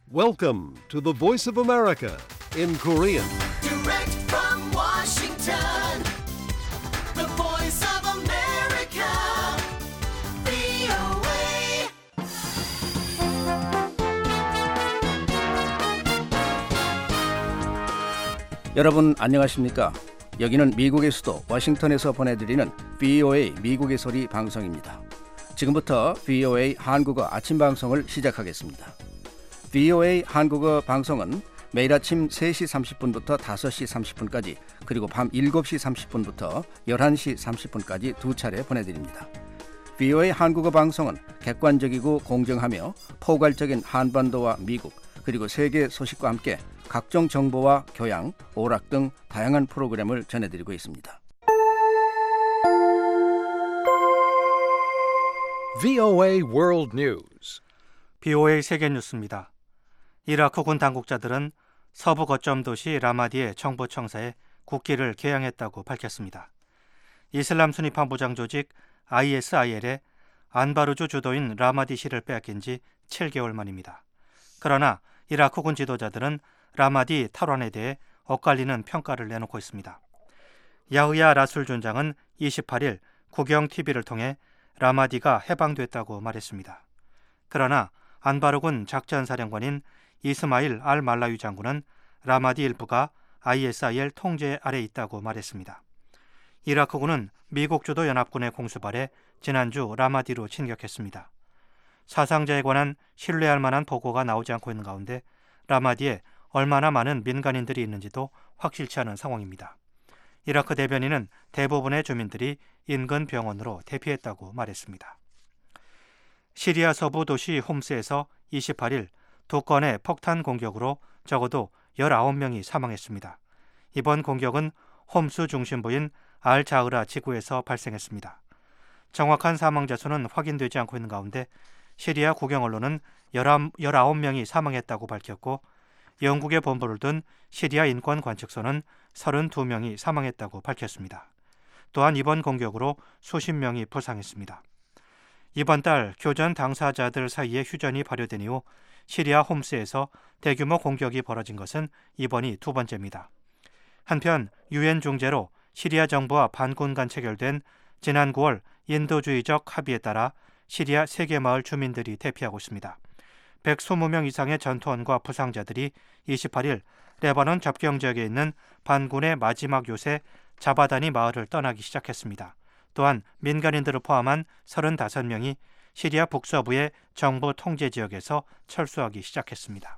Welcome to the Voice of America in Korean. Direct from Washington, the Voice of America, VOA. 여러분 안녕하십니까? 여기는 미국의 수도 워싱턴에서 보내드리는 VOA 미국의 소리 방송입니다. 지금부터 VOA 한국어 아침 방송을 시작하겠습니다. VOA 한국어 방송은 매일 아침 3시 30분부터 5시 30분까지 그리고 밤 7시 30분부터 11시 30분까지 두 차례 보내드립니다. VOA 한국어 방송은 객관적이고 공정하며 포괄적인 한반도와 미국 그리고 세계 소식과 함께 각종 정보와 교양, 오락 등 다양한 프로그램을 전해드리고 있습니다. VOA World News. VOA 세계 뉴스입니다. 이라크군 당국자들은 서부 거점 도시 라마디의 정보청사에 국기를 개양했다고 밝혔습니다. 이슬람 순위파 무장 조직 ISIL의 안바루주 주도인 라마디시를 빼앗긴 지 7개월 만입니다. 그러나 이라크군 지도자들은 라마디 탈환에 대해 엇갈리는 평가를 내놓고 있습니다. 야흐야 라술 준장은 28일 국영 TV를 통해 라마디가 해방됐다고 말했습니다. 그러나 안바루군 작전사령관인 이스마일 알-말라위 장군은 라마디 일부가 ISIL 통제 아래 있다고 말했습니다. 이라크군은 미국 주도 연합군의 공수발에 지난주 라마디로 진격했습니다. 사상자에 관한 신뢰할 만한 보고가 나오지 않고 있는 가운데 라마디에 얼마나 많은 민간인들이 있는지도 확실치 않은 상황입니다. 이라크 대변인은 대부분의 주민들이 인근 병원으로 대피했다고 말했습니다. 시리아 서부 도시 홈스에서 28일 두 건의 폭탄 공격으로 적어도 19명이 사망했습니다. 이번 공격은 홈스 중심부인 알자흐라 지구에서 발생했습니다. 정확한 사망자 수는 확인되지 않고 있는 가운데 시리아 국영 언론은 19명이 사망했다고 밝혔고 영국의 본부를 둔 시리아 인권관측소는 32명이 사망했다고 밝혔습니다. 또한 이번 공격으로 수십 명이 부상했습니다. 이번 달 교전 당사자들 사이에 휴전이 발효된 이후 시리아 홈스에서 대규모 공격이 벌어진 것은 이번이 두 번째입니다. 한편 유엔 중재로 시리아 정부와 반군 간 체결된 지난 9월 인도주의적 합의에 따라 시리아 3개 마을 주민들이 대피하고 있습니다. 120명 이상의 전투원과 부상자들이 28일 레바논 접경지역에 있는 반군의 마지막 요새 자바다니 마을을 떠나기 시작했습니다. 또한 민간인들을 포함한 35명이 시리아 북서부의 정부 통제 지역에서 철수하기 시작했습니다.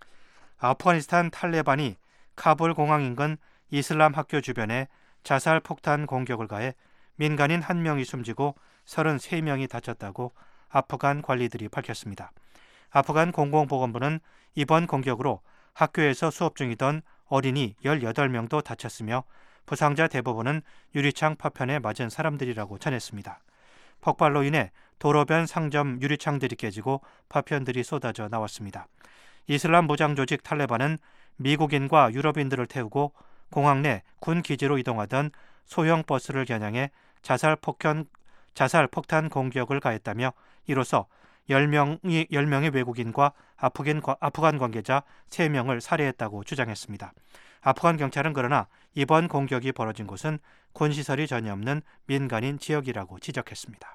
아프가니스탄 탈레반이 카불 공항 인근 이슬람 학교 주변에 자살 폭탄 공격을 가해 민간인 1명이 숨지고 33명이 다쳤다고 아프간 관리들이 밝혔습니다. 아프간 공공보건부는 이번 공격으로 학교에서 수업 중이던 어린이 18명도 다쳤으며 부상자 대부분은 유리창 파편에 맞은 사람들이라고 전했습니다. 폭발로 인해 도로변 상점 유리창들이 깨지고 파편들이 쏟아져 나왔습니다. 이슬람 무장 조직 탈레반은 미국인과 유럽인들을 태우고 공항 내 군 기지로 이동하던 소형 버스를 겨냥해 자살 폭탄 공격을 가했다며 이로써 10명의 외국인과 아프간 관계자 3명을 살해했다고 주장했습니다. 아프간 경찰은 그러나 이번 공격이 벌어진 곳은 군시설이 전혀 없는 민간인 지역이라고 지적했습니다.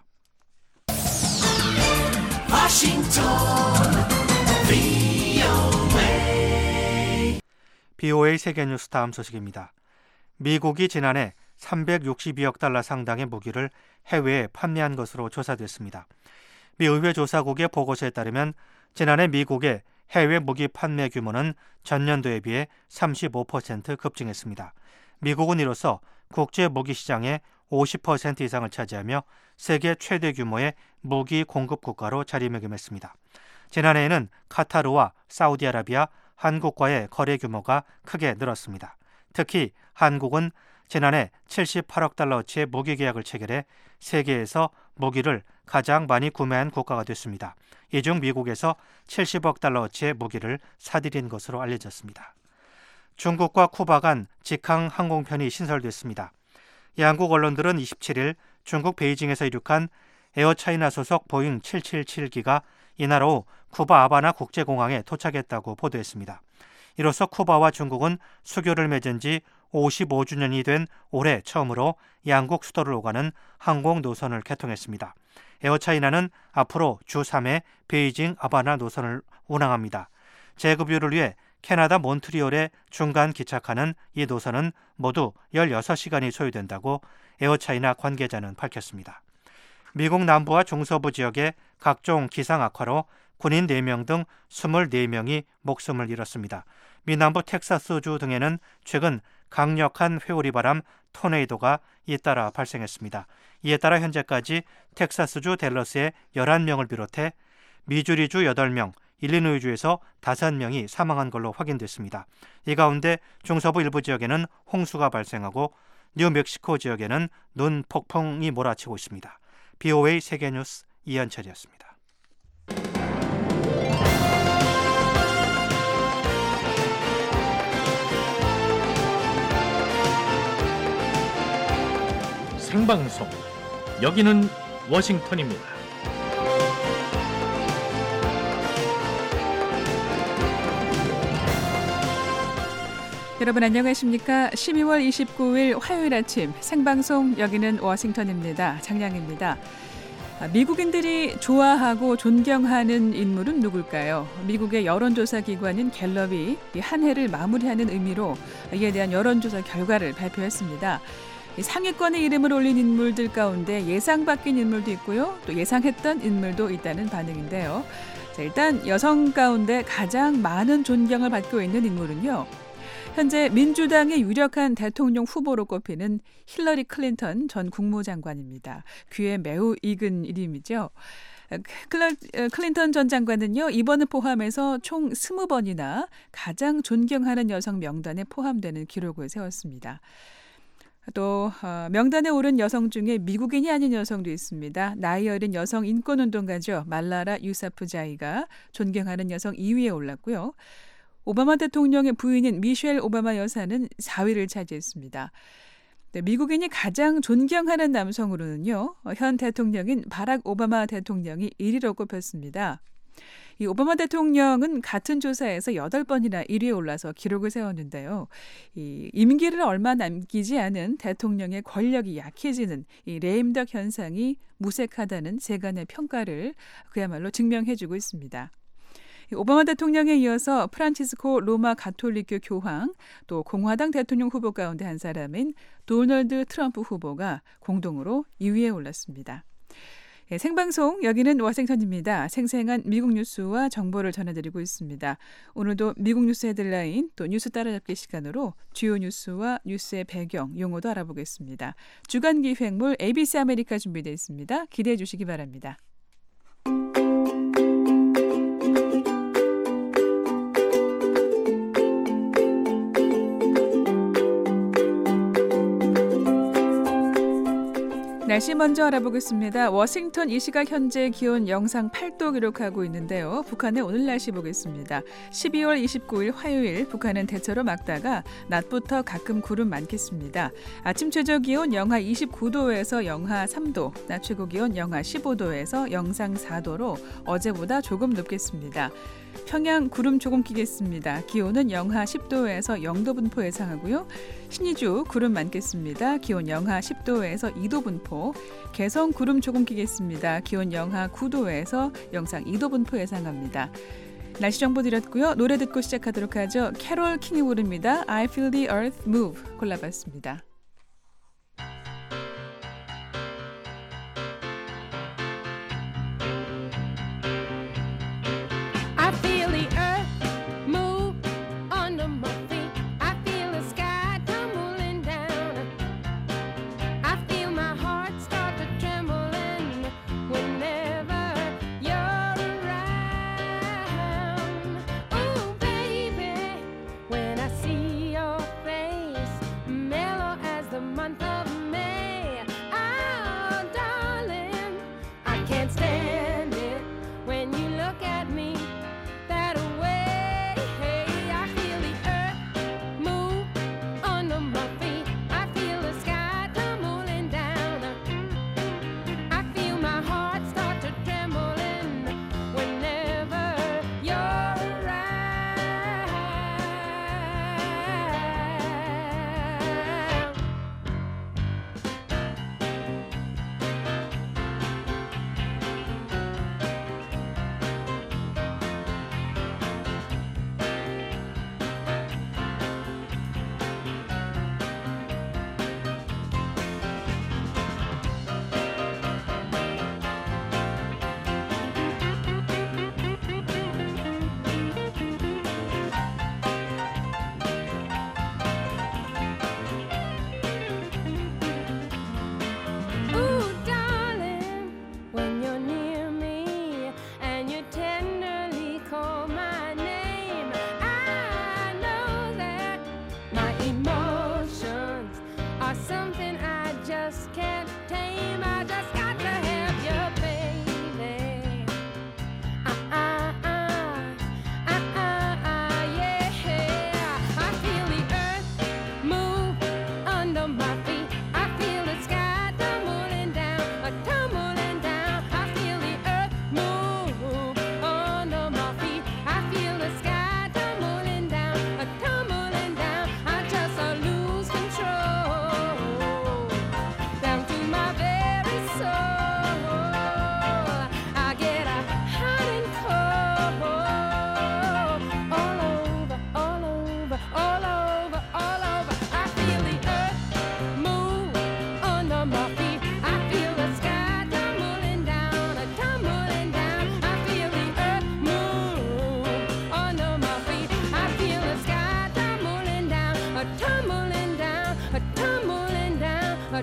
VOA 세계뉴스 다음 소식입니다. 미국이 지난해 362억 달러 상당의 무기를 해외에 판매한 것으로 조사됐습니다. 미 의회 조사국의 보고서에 따르면 지난해 미국의 해외 무기 판매 규모는 전년도에 비해 35% 급증했습니다. 미국은 이로써 국제 무기 시장의 50% 이상을 차지하며 세계 최대 규모의 무기 공급 국가로 자리매김했습니다. 지난해에는 카타르와 사우디아라비아, 한국과의 거래 규모가 크게 늘었습니다. 특히 한국은 지난해 78억 달러어치의 무기 계약을 체결해 세계에서 무기를 가장 많이 구매한 국가가 됐습니다. 이 중 미국에서 70억 달러어치의 무기를 사들인 것으로 알려졌습니다. 중국과 쿠바 간 직항 항공편이 신설됐습니다. 양국 언론들은 27일 중국 베이징에서 이륙한 에어차이나 소속 보잉 777기가 이날 오후 쿠바 하바나 국제공항에 도착했다고 보도했습니다. 이로써 쿠바와 중국은 수교를 맺은 지 55주년이 된 올해 처음으로 양국 수도를 오가는 항공 노선을 개통했습니다. 에어차이나는 앞으로 주 3회 베이징 하바나 노선을 운항합니다. 재급유를 위해 캐나다 몬트리올에 중간 기착하는 이 노선은 모두 16시간이 소요된다고 에어차이나 관계자는 밝혔습니다. 미국 남부와 중서부 지역의 각종 기상 악화로 군인 4명 등 24명이 목숨을 잃었습니다. 미 남부 텍사스주 등에는 최근 강력한 회오리 바람 토네이도가 잇따라 발생했습니다. 이에 따라 현재까지 텍사스주 댈러스의 11명을 비롯해 미주리주 8명, 일리노이주에서 5명이 사망한 걸로 확인됐습니다. 이 가운데 중서부 일부 지역에는 홍수가 발생하고 뉴멕시코 지역에는 눈 폭풍이 몰아치고 있습니다. BOA 세계뉴스 이현철이었습니다. 생방송 여기는 워싱턴입니다. 여러분 안녕하십니까? 12월 29일 화요일 아침 생방송 여기는 워싱턴입니다. 장량입니다. 미국인들이 좋아하고 존경하는 인물은 누굴까요? 미국의 여론조사 기관인 갤럽이 한 해를 마무리하는 의미로 이에 대한 여론조사 결과를 발표했습니다. 상위권에 이름을 올린 인물들 가운데 예상 바뀐 인물도 있고요. 또 예상했던 인물도 있다는 반응인데요. 자, 일단 여성 가운데 가장 많은 존경을 받고 있는 인물은요. 현재 민주당의 유력한 대통령 후보로 꼽히는 힐러리 클린턴 전 국무장관입니다. 귀에 매우 익은 이름이죠. 클린턴 전 장관은요, 이번을 포함해서 총 20번이나 가장 존경하는 여성 명단에 포함되는 기록을 세웠습니다. 또 명단에 오른 여성 중에 미국인이 아닌 여성도 있습니다. 나이 어린 여성 인권운동가죠. 말라라 유사프자이가 존경하는 여성 2위에 올랐고요. 오바마 대통령의 부인인 미셸 오바마 여사는 4위를 차지했습니다. 네, 미국인이 가장 존경하는 남성으로는요, 현 대통령인 바락 오바마 대통령이 1위로 꼽혔습니다. 이 오바마 대통령은 같은 조사에서 8번이나 1위에 올라서 기록을 세웠는데요. 이 임기를 얼마 남기지 않은 대통령의 권력이 약해지는 이 레임덕 현상이 무색하다는 세간의 평가를 그야말로 증명해주고 있습니다. 오바마 대통령에 이어서 프란치스코 로마 가톨릭교 교황, 또 공화당 대통령 후보 가운데 한 사람인 도널드 트럼프 후보가 공동으로 2위에 올랐습니다. 생방송 여기는 워싱턴입니다. 생생한 미국 뉴스와 정보를 전해드리고 있습니다. 오늘도 미국 뉴스 헤드라인 또 뉴스 따라잡기 시간으로 주요 뉴스와 뉴스의 배경, 용어도 알아보겠습니다. 주간 기획물 ABC 아메리카 준비되어 있습니다. 기대해 주시기 바랍니다. 날씨 먼저 알아보겠습니다. 워싱턴 이 시각 현재 기온 영상 8도 기록하고 있는데요. 북한의 오늘 날씨 보겠습니다. 12월 29일 화요일 북한은 대체로 맑다가 낮부터 가끔 구름 많겠습니다. 아침 최저 기온 영하 29도에서 영하 3도, 낮 최고 기온 영하 15도에서 영상 4도로 어제보다 조금 높겠습니다. 평양 구름 조금 끼겠습니다. 기온은 영하 10도에서 0도 분포 예상하고요. 신의주 구름 많겠습니다. 기온 영하 10도에서 2도 분포. 개성 구름 조금 끼겠습니다. 기온 영하 9도에서 영상 2도 분포 예상합니다. 날씨 정보 드렸고요. 노래 듣고 시작하도록 하죠. 캐롤 킹이 부릅니다. I feel the earth move 골라봤습니다. When I see your face, mellow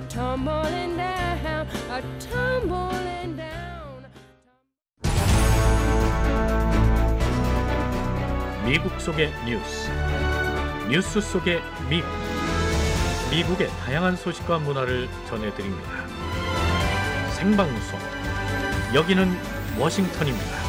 tumbling down, tumbling down. 미국 속의 뉴스, 뉴스 속의 미국, 미국의 다양한 소식과 문화를 전해드립니다. 생방송, 여기는 워싱턴입니다.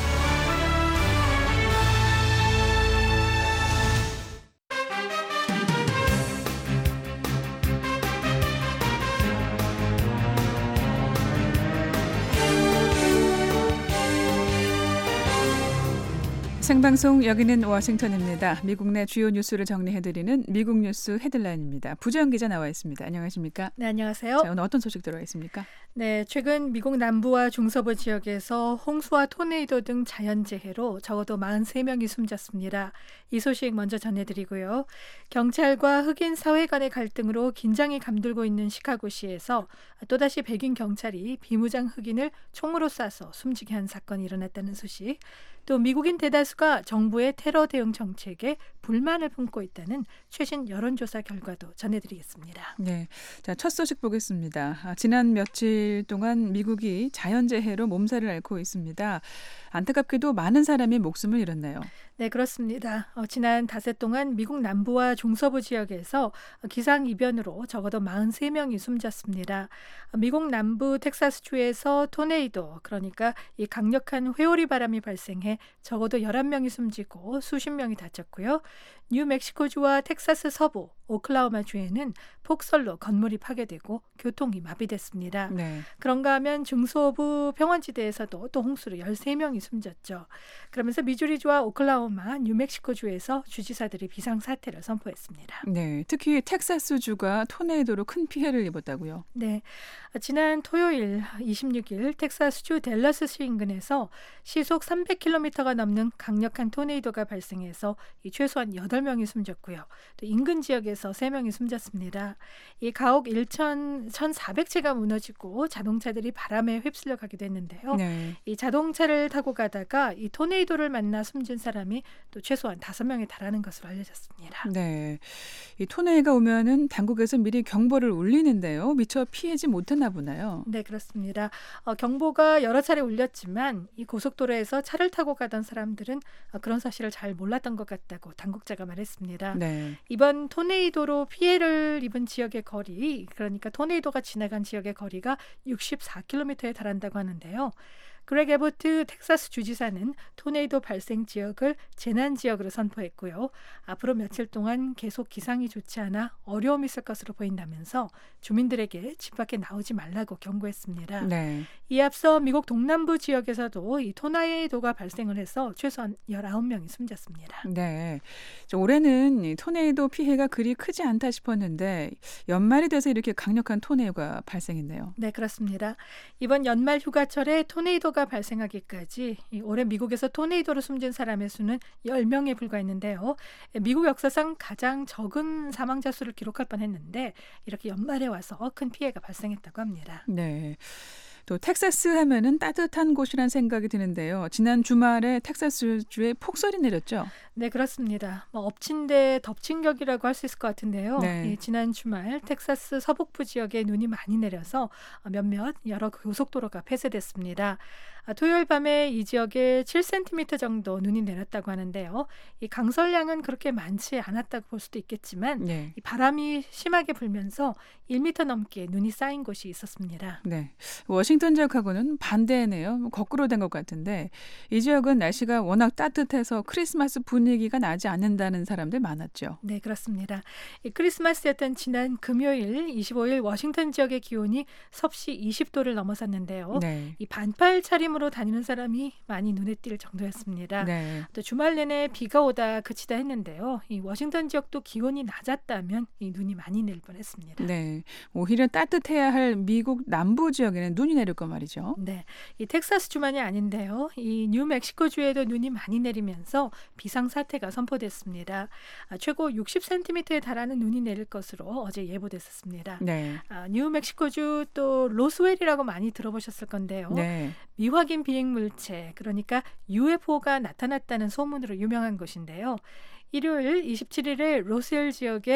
생방송 여기는 워싱턴입니다. 미국 내 주요 뉴스를 정리해드리는 미국 뉴스 헤드라인입니다. 부정 기자 나와 있습니다. 안녕하십니까? 네, 안녕하세요. 자, 오늘 어떤 소식 들어와 있습니까? 네, 최근 미국 남부와 중서부 지역에서 홍수와 토네이도 등 자연재해로 적어도 43명이 숨졌습니다. 이 소식 먼저 전해드리고요. 경찰과 흑인 사회 간의 갈등으로 긴장이 감돌고 있는 시카고시에서 또다시 백인 경찰이 비무장 흑인을 총으로 쏴서 숨지게 한 사건이 일어났다는 소식, 또 미국인 대다수가 정부의 테러 대응 정책에 불만을 품고 있다는 최신 여론조사 결과도 전해드리겠습니다. 네, 자, 첫 소식 보겠습니다. 지난 며칠 동안 미국이 자연재해로 몸살을 앓고 있습니다. 안타깝게도 많은 사람이 목숨을 잃었네요. 네, 그렇습니다. 지난 닷새 동안 미국 남부와 중서부 지역에서 기상이변으로 적어도 43명이 숨졌습니다. 미국 남부 텍사스주에서 토네이도, 그러니까 이 강력한 회오리 바람이 발생해 적어도 11명이 숨지고 수십 명이 다쳤고요. 뉴멕시코주와 텍사스 서부, 오클라호마주에는 폭설로 건물이 파괴되고 교통이 마비됐습니다. 네. 그런가 하면 중서부 평원지대에서도 또 홍수로 13명이 숨졌죠. 그러면서 미주리주와 오클라호마, 뉴멕시코주에서 주지사들이 비상사태를 선포했습니다. 네, 특히 텍사스주가 토네이도로 큰 피해를 입었다고요? 네, 지난 토요일 26일 텍사스주 댈러스시 인근에서 시속 300km가 넘는 강력한 토네이도가 발생해서 최소한 8명이 숨졌고요. 또 인근 지역에서 3명이 숨졌습니다. 이 가옥 1,400채가 무너지고 자동차들이 바람에 휩쓸려 가기도 했는데요. 네. 이 자동차를 타고 가다가 이 토네이도를 만나 숨진 사람이 또 최소한 5명에 달하는 것으로 알려졌습니다. 네, 이 토네이가 오면은 당국에서 미리 경보를 울리는데요. 미처 피하지 못했나 보나요? 네, 그렇습니다. 경보가 여러 차례 울렸지만 이 고속도로에서 차를 타고 가던 사람들은 그런 사실을 잘 몰랐던 것 같다고 당국자가 말했습니다. 네. 이번 토네이도로 피해를 입은 지역의 거리, 그러니까 토네이도가 지나간 지역의 거리가 64km에 달한다고 하는데요. 그렉 에보트 텍사스 주지사는 토네이도 발생 지역을 재난 지역으로 선포했고요. 앞으로 며칠 동안 계속 기상이 좋지 않아 어려움이 있을 것으로 보인다면서 주민들에게 집 밖에 나오지 말라고 경고했습니다. 네. 이에 앞서 미국 동남부 지역에서도 이 토네이도가 발생을 해서 최소한 19명이 숨졌습니다. 네. 올해는 이 토네이도 피해가 그리 크지 않다 싶었는데 연말이 돼서 이렇게 강력한 토네이도가 발생했네요. 네, 그렇습니다. 이번 연말 휴가철에 토네이도가 발생하기까지 올해 미국에서 토네이도로 숨진 사람의 수는 10명에 불과했는데요. 미국 역사상 가장 적은 사망자 수를 기록할 뻔했는데 이렇게 연말에 와서 큰 피해가 발생했다고 합니다. 네. 또 텍사스 하면은 따뜻한 곳이란 생각이 드는데요. 지난 주말에 텍사스주에 폭설이 내렸죠? 네, 그렇습니다. 엎친 데 덮친 격이라고 할 수 있을 것 같은데요. 네. 지난 주말 텍사스 서북부 지역에 눈이 많이 내려서 몇몇 여러 고속도로가 폐쇄됐습니다. 토요일 밤에 이 지역에 7cm 정도 눈이 내렸다고 하는데요. 이 강설량은 그렇게 많지 않았다고 볼 수도 있겠지만 네. 이 바람이 심하게 불면서 1m 넘게 눈이 쌓인 곳이 있었습니다. 네. 워싱턴 지역하고는 반대네요. 거꾸로 된 것 같은데 이 지역은 날씨가 워낙 따뜻해서 크리스마스 분위기가 나지 않는다는 사람들 많았죠. 네, 그렇습니다. 이 크리스마스였던 지난 금요일 25일 워싱턴 지역의 기온이 섭씨 20도를 넘어섰는데요. 네. 이 반팔 차림으로 다니는 사람이 많이 눈에 띌 정도였습니다. 네. 또 주말 내내 비가 오다 그치다 했는데요. 이 워싱턴 지역도 기온이 낮았다면 이 눈이 많이 내릴 뻔했습니다. 네. 오히려 따뜻해야 할 미국 남부 지역에는 눈이 내릴 거 말이죠. 네, 이 텍사스주만이 아닌데요. 이 뉴멕시코주에도 눈이 많이 내리면서 비상사태가 선포됐습니다. 최고 60cm에 달하는 눈이 내릴 것으로 어제 예보됐었습니다. 네. 뉴멕시코주 또 로스웰이라고 많이 들어보셨을 건데요. 네. 미확인 비행물체, 그러니까 UFO가 나타났다는 소문으로 유명한 곳인데요. 일요일 27일에 로스웰 지역에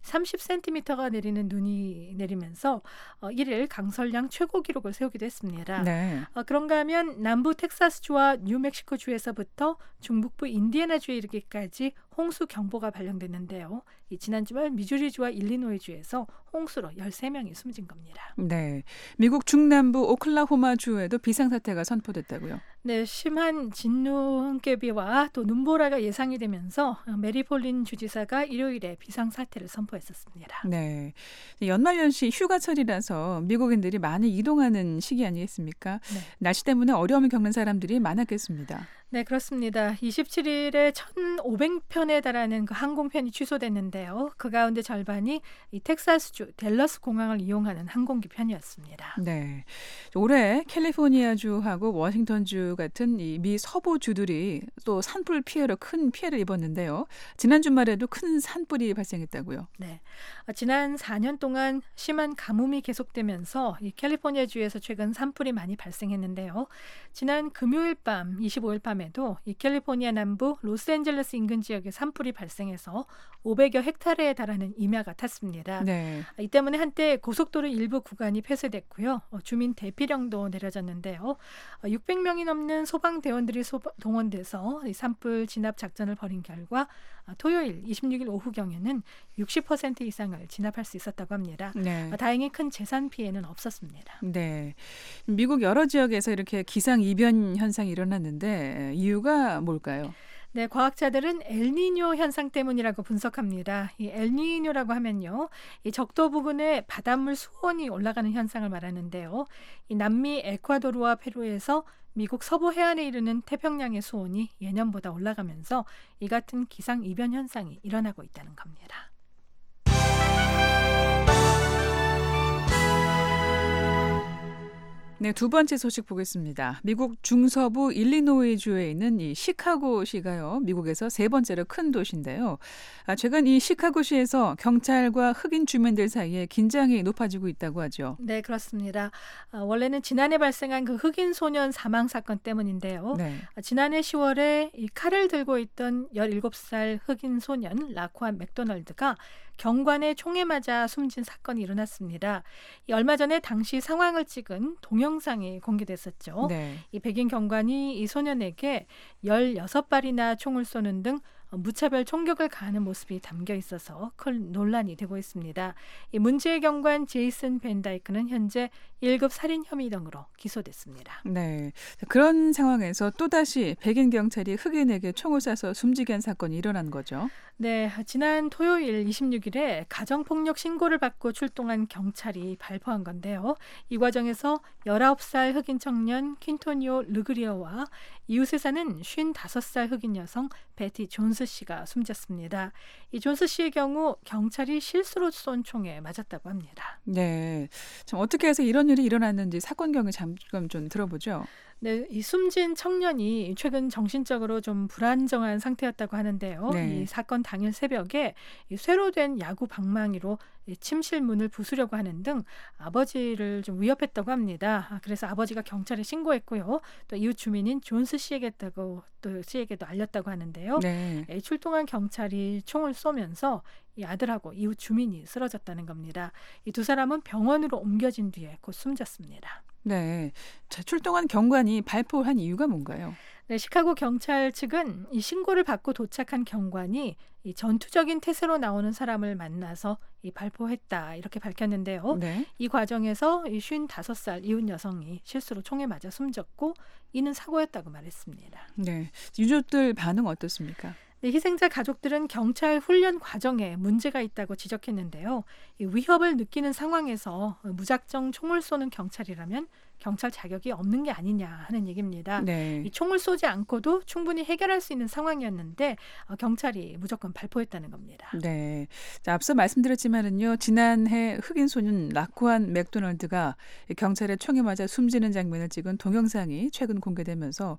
30cm가 내리는 눈이 내리면서 1일 강설량 최고 기록을 세우기도 했습니다. 네. 그런가 하면 남부 텍사스주와 뉴멕시코주에서부터 중북부 인디애나주에 이르기까지 홍수 경보가 발령됐는데요. 지난 주말 미주리주와 일리노이주에서 홍수로 13명이 숨진 겁니다. 네. 미국 중남부 오클라호마주에도 비상사태가 선포됐다고요. 네, 심한 진눈깨비와 또 눈보라가 예상이 되면서 메리폴린 주지사가 일요일에 비상사태를 선포했었습니다. 네. 연말연시 휴가철이라서 미국인들이 많이 이동하는 시기 아니겠습니까? 네. 날씨 때문에 어려움을 겪는 사람들이 많았겠습니다. 네, 그렇습니다. 27일에 1,500편에 달하는 그 항공편이 취소됐는데요. 그 가운데 절반이 이 텍사스주 댈러스 공항을 이용하는 항공기 편이었습니다. 네. 올해 캘리포니아주하고 워싱턴주 같은 이 미 서부주들이 또 산불 피해로 큰 피해를 입었는데요. 지난 주말에도 큰 산불이 발생했다고요. 네, 지난 4년 동안 심한 가뭄이 계속되면서 이 캘리포니아주에서 최근 산불이 많이 발생했는데요. 지난 금요일 밤 25일 밤에도 이 캘리포니아 남부 로스앤젤레스 인근 지역에 산불이 발생해서 500여 헥타르에 달하는 임야가 탔습니다. 네. 이 때문에 한때 고속도로 일부 구간이 폐쇄됐고요. 주민 대피령도 내려졌는데요. 600명이 넘는 소방대원들이 동원돼서 이 산불 진압 작전을 벌인 결과 토요일 26일 오후경에는 60% 이상을 진압할 수 있었다고 합니다. 네. 다행히 큰 재산 피해는 없었습니다. 네. 미국 여러 지역에서 이렇게 기상이변 현상이 일어났는데 이유가 뭘까요? 네, 과학자들은 엘니뇨 현상 때문이라고 분석합니다. 이 엘니뇨라고 하면요, 이 적도 부근에 바닷물 수온이 올라가는 현상을 말하는데요. 이 남미 에콰도르와 페루에서 미국 서부 해안에 이르는 태평양의 수온이 예년보다 올라가면서 이 같은 기상 이변 현상이 일어나고 있다는 겁니다. 네, 두 번째 소식 보겠습니다. 미국 중서부 일리노이주에 있는 이 시카고시가요, 미국에서 세 번째로 큰 도시인데요. 최근 이 시카고시에서 경찰과 흑인 주민들 사이에 긴장이 높아지고 있다고 하죠. 네, 그렇습니다. 원래는 지난해 발생한 그 흑인 소년 사망 사건 때문인데요. 네. 지난해 10월에 이 칼을 들고 있던 17살 흑인 소년 라쿠안 맥도널드가 경관에 총에 맞아 숨진 사건이 일어났습니다. 얼마 전에 당시 상황을 찍은 동영상이 공개됐었죠. 네. 이 백인 경관이 이 소년에게 16발이나 총을 쏘는 등 무차별 총격을 가하는 모습이 담겨 있어서 큰 논란이 되고 있습니다. 이 문제의 경관 제이슨 벤다이크는 현재 1급 살인 혐의 등으로 기소됐습니다. 네. 그런 상황에서 또다시 백인 경찰이 흑인에게 총을 쏴서 숨지게 한 사건이 일어난 거죠. 네, 지난 토요일 26일에 가정폭력 신고를 받고 출동한 경찰이 발표한 건데요. 이 과정에서 19살 흑인 청년 퀸토니오 르그리어와 이웃에 사는 55살 흑인 여성 베티 존스 씨가 숨졌습니다. 이 존스 씨의 경우 경찰이 실수로 쏜 총에 맞았다고 합니다. 네. 참 어떻게 해서 이런 일이 일어났는지 사건 경위 잠깐 좀 들어보죠. 네, 이 숨진 청년이 최근 정신적으로 좀 불안정한 상태였다고 하는데요. 네. 이 사건 당일 새벽에 이 쇠로 된 야구 방망이로 이 침실 문을 부수려고 하는 등 아버지를 좀 위협했다고 합니다. 그래서 아버지가 경찰에 신고했고요. 또 이웃 주민인 존스 씨에게도 알렸다고 하는데요. 네. 이 출동한 경찰이 총을 쏘면서 이 아들하고 이웃 주민이 쓰러졌다는 겁니다. 이 두 사람은 병원으로 옮겨진 뒤에 곧 숨졌습니다. 네. 자, 출동한 경관이 발포한 이유가 뭔가요? 네, 시카고 경찰 측은 이 신고를 받고 도착한 경관이 이 전투적인 태세로 나오는 사람을 만나서 이 발포했다 이렇게 밝혔는데요. 네. 이 과정에서 이 55살 이웃 여성이 실수로 총에 맞아 숨졌고 이는 사고였다고 말했습니다. 네. 유족들 반응 어떻습니까? 네, 희생자 가족들은 경찰 훈련 과정에 문제가 있다고 지적했는데요. 이 위협을 느끼는 상황에서 무작정 총을 쏘는 경찰이라면 경찰 자격이 없는 게 아니냐 하는 얘기입니다. 네. 이 총을 쏘지 않고도 충분히 해결할 수 있는 상황이었는데 경찰이 무조건 발포했다는 겁니다. 네. 자, 앞서 말씀드렸지만은요, 지난해 흑인 소년 라쿠안 맥도널드가 경찰의 총에 맞아 숨지는 장면을 찍은 동영상이 최근 공개되면서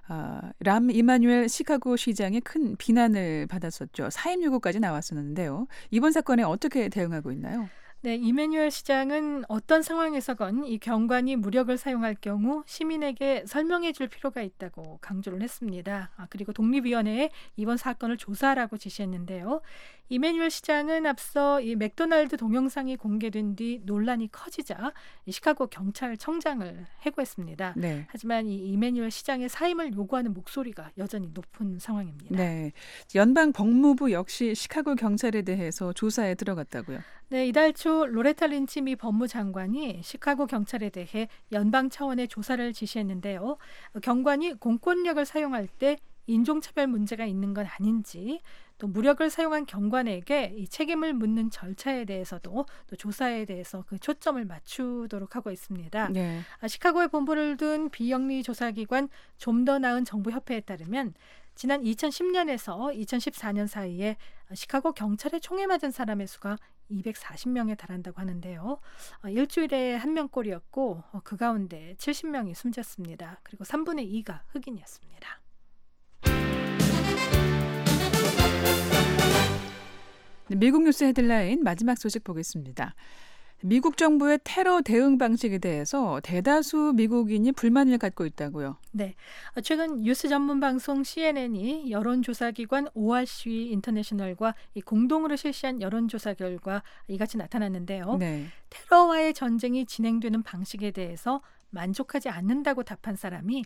람 이마뉴엘 시카고 시장이 큰 비난을 받았었죠. 사임 요구까지 나왔었는데요. 이번 사건에 어떻게 대응하고 있나요? 네, 이메뉴엘 시장은 어떤 상황에서건 이 경관이 무력을 사용할 경우 시민에게 설명해 줄 필요가 있다고 강조를 했습니다. 그리고 독립위원회에 이번 사건을 조사하라고 지시했는데요. 이메뉴엘 시장은 앞서 이 맥도날드 동영상이 공개된 뒤 논란이 커지자 이 시카고 경찰청장을 해고했습니다. 네. 하지만 이 이메뉴엘 시장의 사임을 요구하는 목소리가 여전히 높은 상황입니다. 네. 연방 법무부 역시 시카고 경찰에 대해서 조사에 들어갔다고요. 네, 이달 초 로레타 린치 미 법무장관이 시카고 경찰에 대해 연방 차원의 조사를 지시했는데요. 경관이 공권력을 사용할 때 인종차별 문제가 있는 건 아닌지, 또 무력을 사용한 경관에게 이 책임을 묻는 절차에 대해서도 또 조사에 대해서 그 초점을 맞추도록 하고 있습니다. 네. 시카고에 본부를 둔 비영리 조사기관 좀 더 나은 정부협회에 따르면 지난 2010년에서 2014년 사이에 시카고 경찰에 총에 맞은 사람의 수가 240명에 달한다고 하는데요. 일주일에 1명꼴이었고 그 가운데 70명이 숨졌습니다. 그리고 3분의 2가 흑인이었습니다. 미국 뉴스 헤드라인 마지막 소식 보겠습니다. 미국 정부의 테러 대응 방식에 대해서 대다수 미국인이 불만을 갖고 있다고요. 네, 최근 뉴스 전문 방송 CNN이 여론조사기관 ORC 인터내셔널과 공동으로 실시한 여론조사 결과 이같이 나타났는데요. 네. 테러와의 전쟁이 진행되는 방식에 대해서 만족하지 않는다고 답한 사람이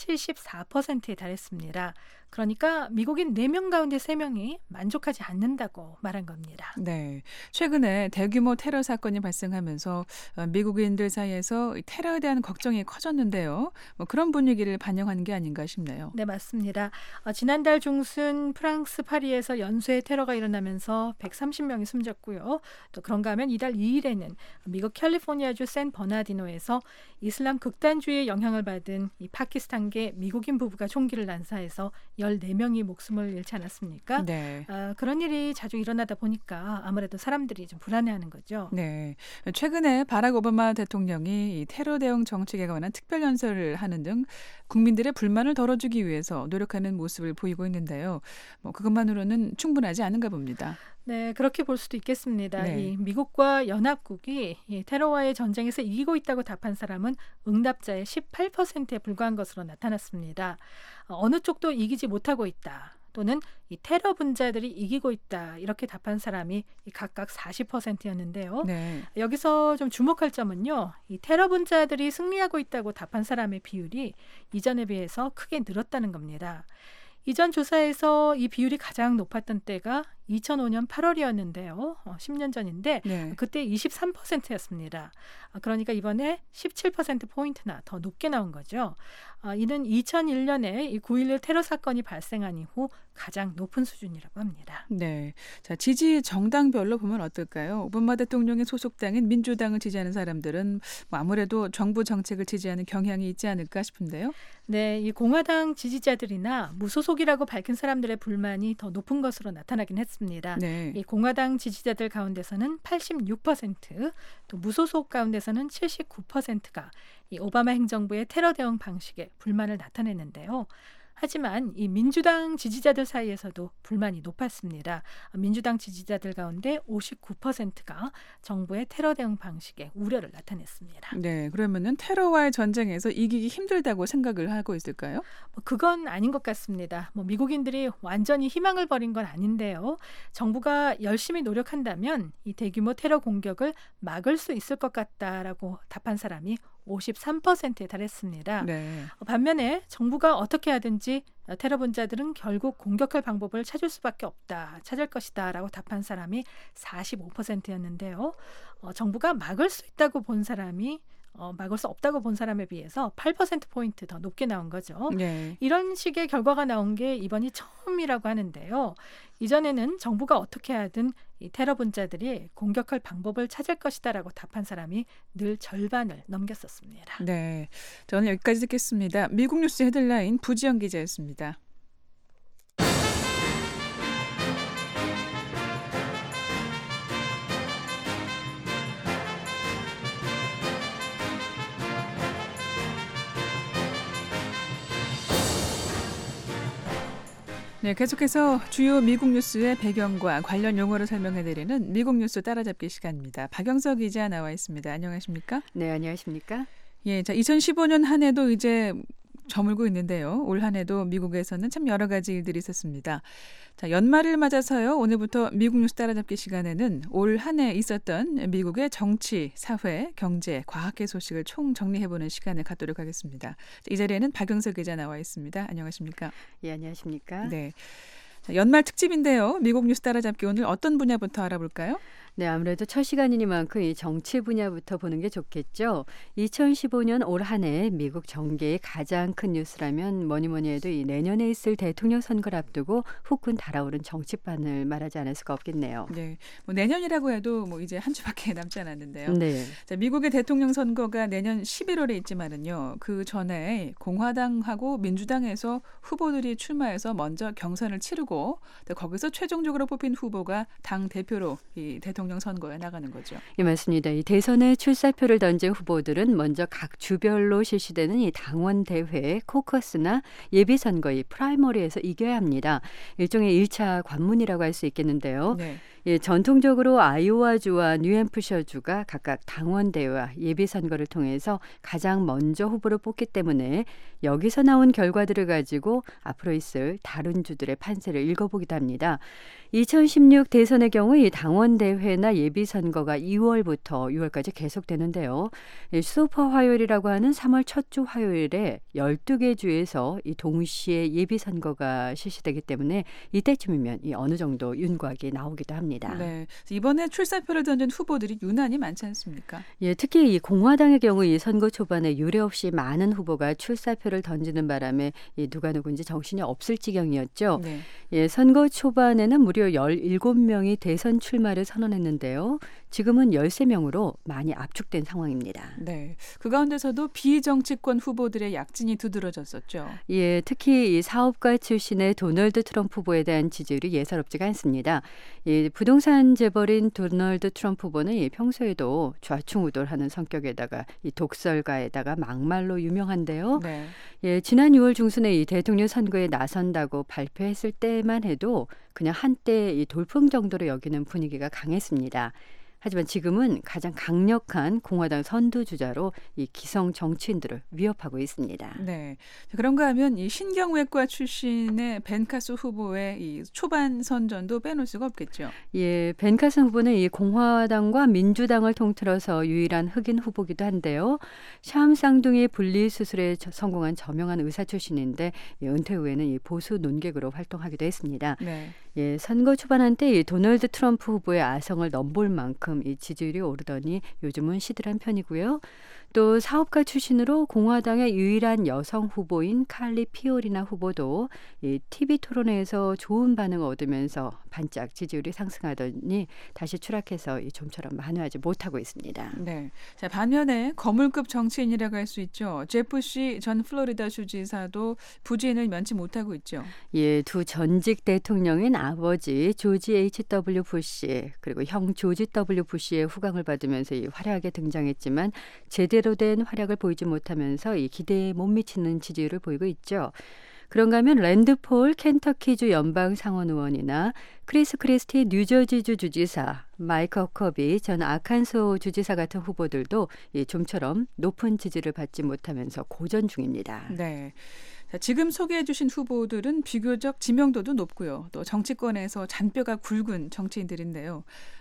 74%에 달했습니다. 그러니까 미국인 4명 가운데 3명이 만족하지 않는다고 말한 겁니다. 네, 최근에 대규모 테러 사건이 발생하면서 미국인들 사이에서 테러에 대한 걱정이 커졌는데요. 그런 분위기를 반영하는 게 아닌가 싶네요. 네, 맞습니다. 지난달 중순 프랑스 파리에서 연쇄 테러가 일어나면서 130명이 숨졌고요. 또 그런가 하면 이달 2일에는 미국 캘리포니아주 샌 버나디노에서 이슬람 극단주의의 영향을 받은 이 파키스탄계 미국인 부부가 총기를 난사해서 14명이 목숨을 잃지 않았습니까? 네. 그런 일이 자주 일어나다 보니까 아무래도 사람들이 좀 불안해하는 거죠. 네. 최근에 바락 오바마 대통령이 이 테러 대응 정책에 관한 특별 연설을 하는 등 국민들의 불만을 덜어주기 위해서 노력하는 모습을 보이고 있는데요. 그것만으로는 충분하지 않은가 봅니다. 네, 그렇게 볼 수도 있겠습니다. 네. 이 미국과 연합국이 이 테러와의 전쟁에서 이기고 있다고 답한 사람은 응답자의 18%에 불과한 것으로 나타났습니다. 어느 쪽도 이기지 못하고 있다. 또는 이 테러 분자들이 이기고 있다. 이렇게 답한 사람이 각각 40%였는데요. 네. 여기서 좀 주목할 점은요. 이 테러 분자들이 승리하고 있다고 답한 사람의 비율이 이전에 비해서 크게 늘었다는 겁니다. 이전 조사에서 이 비율이 가장 높았던 때가 2005년 8월이었는데요. 10년 전인데 네. 그때 23%였습니다. 그러니까 이번에 17%포인트나 더 높게 나온 거죠. 이는 2001년에 이 9.11 테러 사건이 발생한 이후 가장 높은 수준이라고 합니다. 네. 자, 지지 정당별로 보면 어떨까요? 오바마 대통령의 소속당인 민주당을 지지하는 사람들은 아무래도 정부 정책을 지지하는 경향이 있지 않을까 싶은데요. 네, 이 공화당 지지자들이나 무소속이라고 밝힌 사람들의 불만이 더 높은 것으로 나타나긴 했습니다. 네. 이 공화당 지지자들 가운데서는 86%, 또 무소속 가운데서는 79%가 이 오바마 행정부의 테러 대응 방식에 불만을 나타냈는데요. 하지만 이 민주당 지지자들 사이에서도 불만이 높았습니다. 민주당 지지자들 가운데 59%가 정부의 테러 대응 방식에 우려를 나타냈습니다. 네, 그러면은 테러와의 전쟁에서 이기기 힘들다고 생각을 하고 있을까요? 그건 아닌 것 같습니다. 미국인들이 완전히 희망을 버린 건 아닌데요. 정부가 열심히 노력한다면 이 대규모 테러 공격을 막을 수 있을 것 같다라고 답한 사람이 53%에 달했습니다. 네. 반면에 정부가 어떻게 하든지 테러 분자들은 결국 공격할 방법을 찾을 수밖에 없다, 찾을 것이다 라고 답한 사람이 45%였는데요. 정부가 막을 수 있다고 본 사람이 막을 수 없다고 본 사람에 비해서 8%포인트 더 높게 나온 거죠. 네. 이런 식의 결과가 나온 게 이번이 처음이라고 하는데요. 이전에는 정부가 어떻게 하든 이 테러 분자들이 공격할 방법을 찾을 것이다라고 답한 사람이 늘 절반을 넘겼었습니다. 네. 저는 여기까지 듣겠습니다. 미국 뉴스 헤드라인 부지영 기자였습니다. 네, 계속해서 주요 미국 뉴스의 배경과 관련 용어를 설명해드리는 미국 뉴스 따라잡기 시간입니다. 박영석 기자 나와 있습니다. 안녕하십니까? 네, 안녕하십니까? 예, 자 2015년 한 해도 이제 저물고 있는데요. 올 한 해도 미국에서는 참 여러 가지 일들이 있었습니다. 자, 연말을 맞아서요. 오늘부터 미국 뉴스 따라잡기 시간에는 올 한 해 있었던 미국의 정치, 사회, 경제, 과학계 소식을 총 정리해보는 시간을 갖도록 하겠습니다. 이 자리에는 박영석 기자 나와 있습니다. 안녕하십니까? 예, 안녕하십니까? 네. 자, 연말 특집인데요. 미국 뉴스 따라잡기 오늘 어떤 분야부터 알아볼까요? 네, 아무래도 첫 시간이니만큼 이 정치 분야부터 보는 게 좋겠죠. 2015년 올 한 해 미국 정계의 가장 큰 뉴스라면 뭐니 해도 이 내년에 있을 대통령 선거를 앞두고 후끈 달아오른 정치판을 말하지 않을 수가 없겠네요. 네, 뭐 내년이라고 해도 뭐 이제 한 주밖에 남지 않았는데요. 네. 자, 미국의 대통령 선거가 내년 11월에 있지만은요. 그 전에 공화당하고 민주당에서 후보들이 출마해서 먼저 경선을 치르고 또 거기서 최종적으로 뽑힌 후보가 당 대표로 이 대통령 선거에 나가는 거죠. 예, 맞습니다. 이 대선에 출사표를 던진 후보들은 먼저 각 주별로 실시되는 이 당원 대회, 코커스나 예비 선거, 이 프라이머리에서 이겨야 합니다. 일종의 1차 관문이라고 할 수 있겠는데요. 네. 예, 전통적으로 아이오와주와 뉴햄프셔주가 각각 당원 대회와 예비 선거를 통해서 가장 먼저 후보를 뽑기 때문에 여기서 나온 결과들을 가지고 앞으로 있을 다른 주들의 판세를 읽어보기도 합니다. 2016 대선의 경우 이 당원 대회나 예비 선거가 2월부터 6월까지 계속되는데요. 슈퍼 화요일이라고 하는 3월 첫 주 화요일에 12개 주에서 이 동시에 예비 선거가 실시되기 때문에 이때쯤이면 이 어느 정도 윤곽이 나오기도 합니다. 네. 이번에 출사표를 던진 후보들이 유난히 많지 않습니까? 예, 특히 이 공화당의 경우 이 선거 초반에 유례 없이 많은 후보가 출사표를 던지는 바람에 이 누가 누군지 정신이 없을 지경이었죠. 네. 예, 선거 초반에는 무려 17명이 대선 출마를 선언했는데요. 지금은 13명으로 많이 압축된 상황입니다. 네. 그 가운데서도 비정치권 후보들의 약진이 두드러졌었죠. 예, 특히 이 사업가 출신의 도널드 트럼프 후보에 대한 지지율이 예사롭지가 않습니다. 이 부동산 재벌인 도널드 트럼프 후보는 이 평소에도 좌충우돌하는 성격에다가 이 독설가에다가 막말로 유명한데요. 네. 예, 지난 6월 중순에 이 대통령 선거에 나선다고 발표했을 때만 해도 그냥 한때 이 돌풍 정도로 여기는 분위기가 강했습니다. 하지만 지금은 가장 강력한 공화당 선두주자로 이 기성 정치인들을 위협하고 있습니다. 네. 자, 그런가 하면 이 신경외과 출신의 벤 카스 후보의 이 초반 선전도 빼놓을 수가 없겠죠. 예, 벤 카슨 후보는 이 공화당과 민주당을 통틀어서 유일한 흑인 후보기도 한데요. 샴 쌍둥이 분리 수술에 성공한 저명한 의사 출신인데 은퇴 후에는 이 보수 논객으로 활동하기도 했습니다. 네. 예, 선거 초반 한때 이 도널드 트럼프 후보의 아성을 넘볼 만큼 이 지지율이 오르더니 요즘은 시들한 편이고요. 또 사업가 출신으로 공화당의 유일한 여성 후보인 칼리 피오리나 후보도 이 TV 토론회에서 좋은 반응을 얻으면서 반짝 지지율이 상승하더니 다시 추락해서 이 좀처럼 만회하지 못하고 있습니다. 네. 자, 반면에 거물급 정치인이라고 할 수 있죠. 제프 씨 전 플로리다 주지사도 부진을 면치 못하고 있죠. 예, 두 전직 대통령인 아버지 조지 H.W. 부시 그리고 형 조지 W. 부시의 후광을 받으면서 이 화려하게 등장했지만 제대로 된 활약을 보이지 못하면서 이 기대에 못 미치는 지지율을 보이고 있죠. 그런가 하면 랜드폴 켄터키주 연방상원의원이나 크리스 크리스티 뉴저지주 주지사, 마이크 허커비 전 아칸소 주지사 같은 후보들도 이 좀처럼 높은 지지를 받지 못하면서 고전 중입니다. 네. 자, 지금 소개해 주신 후보들은 비교적 지명도도 높고요. 또 정치권에서 잔뼈가 굵은 정치인들인데요.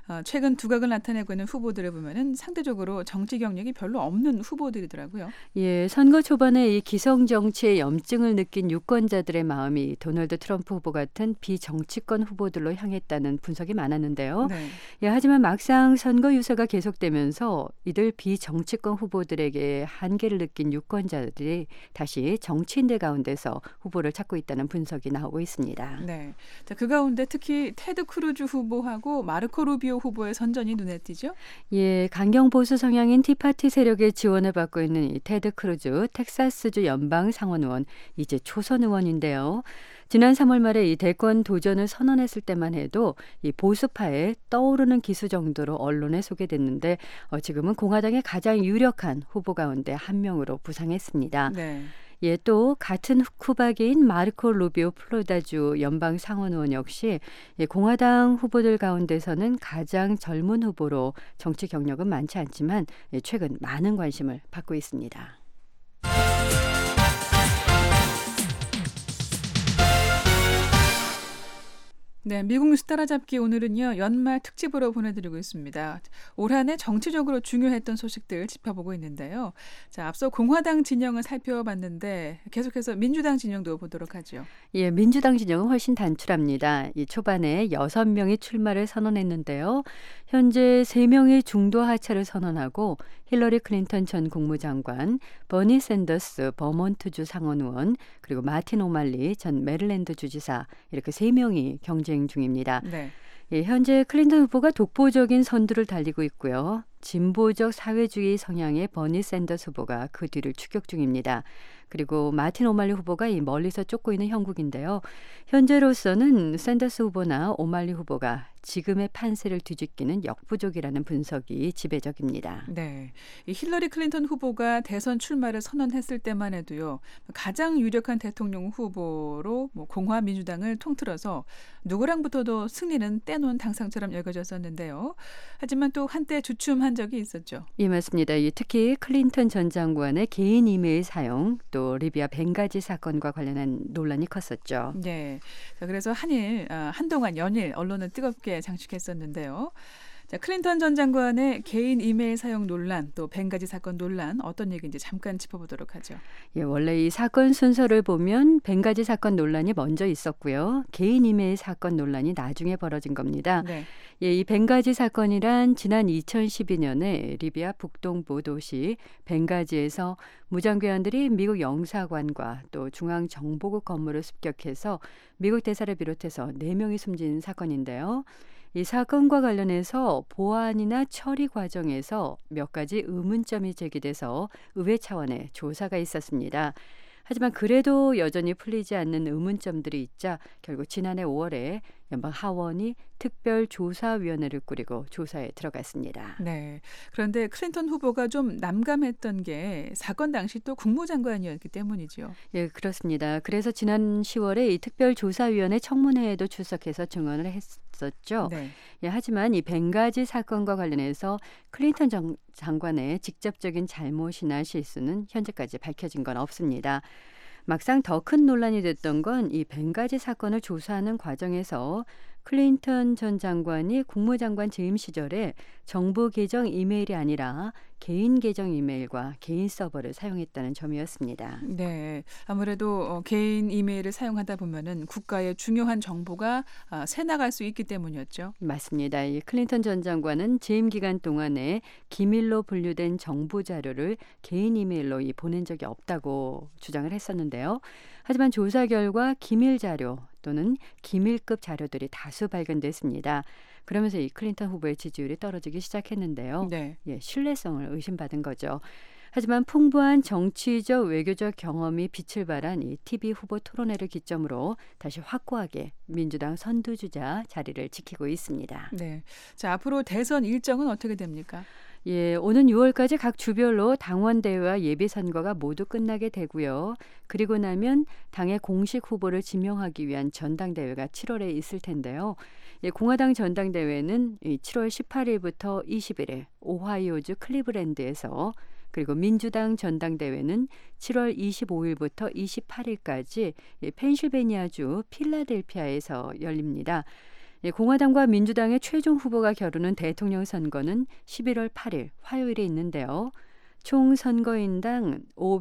최근 두각을 나타내고 있는 후보들을 보면은 상대적으로 정치 경력이 별로 없는 후보들이더라고요. 예, 선거 초반에 이 기성 정치의 염증을 느낀 유권자들의 마음이 도널드 트럼프 후보 같은 비정치권 후보들로 향했다는 분석이 많았는데요. 네. 예, 하지만 막상 선거 유세가 계속되면서 이들 비정치권 후보들에게 한계를 느낀 유권자들이 다시 정치인들 가운데서 후보를 찾고 있다는 분석이 나오고 있습니다. 네. 자, 그 가운데 특히 테드 크루즈 후보하고 마르코 루비오 후보의 선전이 눈에 띄죠. 예, 강경 보수 성향인 티파티 세력의 지원을 받고 있는 이 테드 크루즈 텍사스주 연방 상원의원 이제 초선 의원인데요. 지난 3월 말에 이 대권 도전을 선언했을 때만 해도 이 보수파의 떠오르는 기수 정도로 언론에 소개됐는데 지금은 공화당의 가장 유력한 후보 가운데 한 명으로 부상했습니다. 네. 예, 또 같은 후박인 마르코 루비오 플로리다주 연방 상원의원 역시 공화당 후보들 가운데서는 가장 젊은 후보로 정치 경력은 많지 않지만 최근 많은 관심을 받고 있습니다. 네, 미국 뉴스 따라잡기 오늘은요 연말 특집으로 보내드리고 있습니다. 올 한 해 정치적으로 중요했던 소식들 짚어보고 있는데요. 자, 앞서 공화당 진영을 살펴봤는데 계속해서 민주당 진영도 보도록 하죠. 예, 민주당 진영은 훨씬 단출합니다. 이 초반에 6명이 출마를 선언했는데요. 현재 3명이 중도 하차를 선언하고 힐러리 클린턴 전 국무장관, 버니 샌더스 버몬트주 상원의원, 그리고 마틴 오말리 전 메릴랜드 주지사 이렇게 3명이 경쟁 중입니다. 네. 예, 현재 클린턴 후보가 독보적인 선두를 달리고 있고요. 진보적 사회주의 성향의 버니 샌더스 후보가 그 뒤를 추격 중입니다. 그리고 마틴 오말리 후보가 이 멀리서 쫓고 있는 형국인데요. 현재로서는 샌더스 후보나 오말리 후보가 지금의 판세를 뒤집기는 역부족이라는 분석이 지배적입니다. 네, 이 힐러리 클린턴 후보가 대선 출마를 선언했을 때만 해도요 가장 유력한 대통령 후보로 공화 민주당을 통틀어서 누구랑 붙어도 승리는 떼놓은 당상처럼 여겨졌었는데요. 하지만 또 한때 주춤한 적이 있었죠. 예, 맞습니다. 특히 클린턴 전 장관의 개인 이메일 사용, 또 리비아 벵가지 사건과 관련한 논란이 컸었죠. 네, 자, 그래서 한동안 연일 언론은 뜨겁게 장식했었는데요. 자, 클린턴 전 장관의 개인 이메일 사용 논란, 또 벵가지 사건 논란 어떤 얘기인지 잠깐 짚어보도록 하죠. 예, 원래 이 사건 순서를 보면 벵가지 사건 논란이 먼저 있었고요. 개인 이메일 사건 논란이 나중에 벌어진 겁니다. 네. 예, 이 벵가지 사건이란 지난 2012년에 리비아 북동부 도시 벵가지에서 무장괴한들이 미국 영사관과 또 중앙정보국 건물을 습격해서 미국 대사를 비롯해서 4명이 숨진 사건인데요. 이 사건과 관련해서 보안이나 처리 과정에서 몇 가지 의문점이 제기돼서 의회 차원의 조사가 있었습니다. 하지만 그래도 여전히 풀리지 않는 의문점들이 있자 결국 지난해 5월에 연방 하원이 특별조사위원회를 꾸리고 조사에 들어갔습니다. 네. 그런데 클린턴 후보가 좀 난감했던 게 사건 당시 또 국무장관이었기 때문이죠. 예, 그렇습니다. 그래서 지난 10월에 이 특별조사위원회 청문회에도 출석해서 증언을 했었죠. 네. 예, 하지만 이 벵가지 사건과 관련해서 클린턴 장관의 직접적인 잘못이나 실수는 현재까지 밝혀진 건 없습니다. 막상 더 큰 논란이 됐던 건 이 벵가지 사건을 조사하는 과정에서 클린턴 전 장관이 국무장관 재임 시절에 정부 계정 이메일이 아니라 개인 계정 이메일과 개인 서버를 사용했다는 점이었습니다. 네, 아무래도 개인 이메일을 사용하다 보면은 국가의 중요한 정보가 새 나갈 수 있기 때문이었죠. 맞습니다. 이 클린턴 전 장관은 재임 기간 동안에 기밀로 분류된 정부 자료를 개인 이메일로 보낸 적이 없다고 주장을 했었는데요. 하지만 조사 결과 기밀 자료 또는 기밀급 자료들이 다수 발견됐습니다. 그러면서 이 클린턴 후보의 지지율이 떨어지기 시작했는데요. 네. 예, 신뢰성을 의심받은 거죠. 하지만 풍부한 정치적 외교적 경험이 빛을 발한 이 TV 후보 토론회를 기점으로 다시 확고하게 민주당 선두주자 자리를 지키고 있습니다. 네. 자, 앞으로 대선 일정은 어떻게 됩니까? 예, 오는 6월까지 각 주별로 당원 대회와 예비 선거가 모두 끝나게 되고요. 그리고 나면 당의 공식 후보를 지명하기 위한 전당대회가 7월에 있을 텐데요. 예, 공화당 전당대회는 7월 18일부터 20일에 오하이오주 클리브랜드에서, 그리고 민주당 전당대회는 7월 25일부터 28일까지 펜실베니아주 필라델피아에서 열립니다. 공화당과 민주당의 최종 후보가 겨루는 대통령 선거는 11월 8일 화요일에 있는데요. 총 선거인당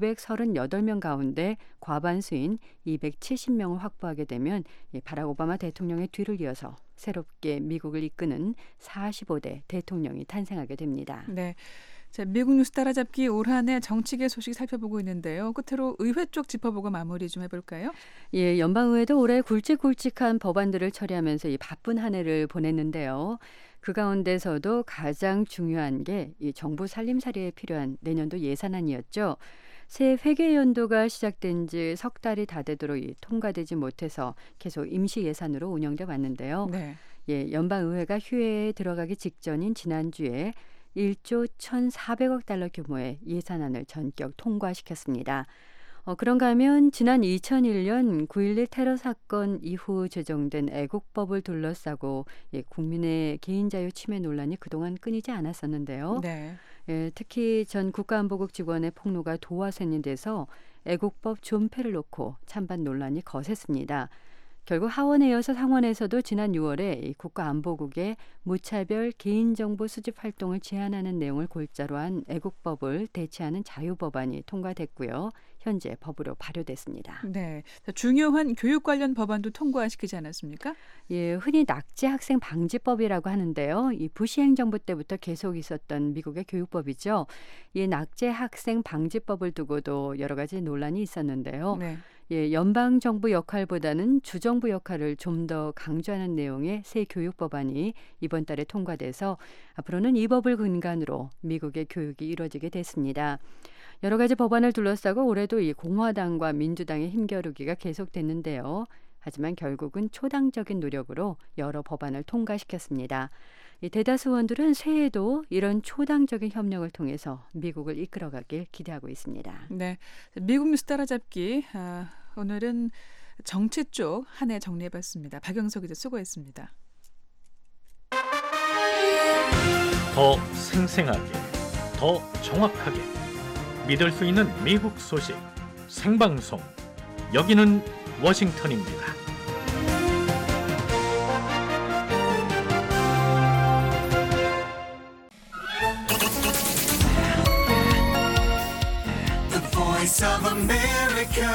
538명 가운데 과반수인 270명을 확보하게 되면 바락 오바마 대통령의 뒤를 이어서 새롭게 미국을 이끄는 45대 대통령이 탄생하게 됩니다. 네. 자, 미국 뉴스 따라잡기 올 한 해 정치계 소식 살펴보고 있는데요. 끝으로 의회 쪽 짚어보고 마무리 좀 해볼까요? 예, 연방의회도 올해 굵직굵직한 법안들을 처리하면서 이 바쁜 한 해를 보냈는데요. 그 가운데서도 가장 중요한 게 이 정부 살림살이에 필요한 내년도 예산안이었죠. 새 회계 연도가 시작된 지 석 달이 다 되도록 통과되지 못해서 계속 임시 예산으로 운영돼 왔는데요. 네. 예, 연방의회가 휴회에 들어가기 직전인 지난주에 1조 1,400억 달러 규모의 예산안을 전격 통과시켰습니다. 그런가 하면 지난 2001년 9.11 테러 사건 이후 제정된 애국법을 둘러싸고 국민의 개인 자유 침해 논란이 그동안 끊이지 않았었는데요. 네. 특히 전 국가안보국 직원의 폭로가 도화선이 돼서 애국법 존폐를 놓고 찬반 논란이 거셌습니다. 결국 하원에 이어서 상원에서도 지난 6월에 이 국가안보국의 무차별 개인정보 수집 활동을 제한하는 내용을 골자로 한 애국법을 대체하는 자유법안이 통과됐고요. 현재 법으로 발효됐습니다. 네, 중요한 교육 관련 법안도 통과시키지 않았습니까? 예, 흔히 낙제 학생 방지법이라고 하는데요. 이 부시 행정부 때부터 계속 있었던 미국의 교육법이죠. 이 낙제 학생 방지법을 두고도 여러 가지 논란이 있었는데요. 네. 연방 정부 역할보다는 주정부 역할을 좀 더 강조하는 내용의 새 교육 법안이 이번 달에 통과돼서 앞으로는 이 법을 근간으로 미국의 교육이 이루어지게 됐습니다. 여러 가지 법안을 둘러싸고 올해도 이 공화당과 민주당의 힘겨루기가 계속됐는데요. 하지만 결국은 초당적인 노력으로 여러 법안을 통과시켰습니다. 이 대다수 의원들은 새해에도 이런 초당적인 협력을 통해서 미국을 이끌어가길 기대하고 있습니다. 네, 미국 뉴스 따라잡기 오늘은 정치 쪽 한 해 정리해봤습니다. 박영석 기자 수고했습니다. 더 생생하게, 더 정확하게 믿을 수 있는 미국 소식 생방송. 여기는 워싱턴입니다. The Voice of America.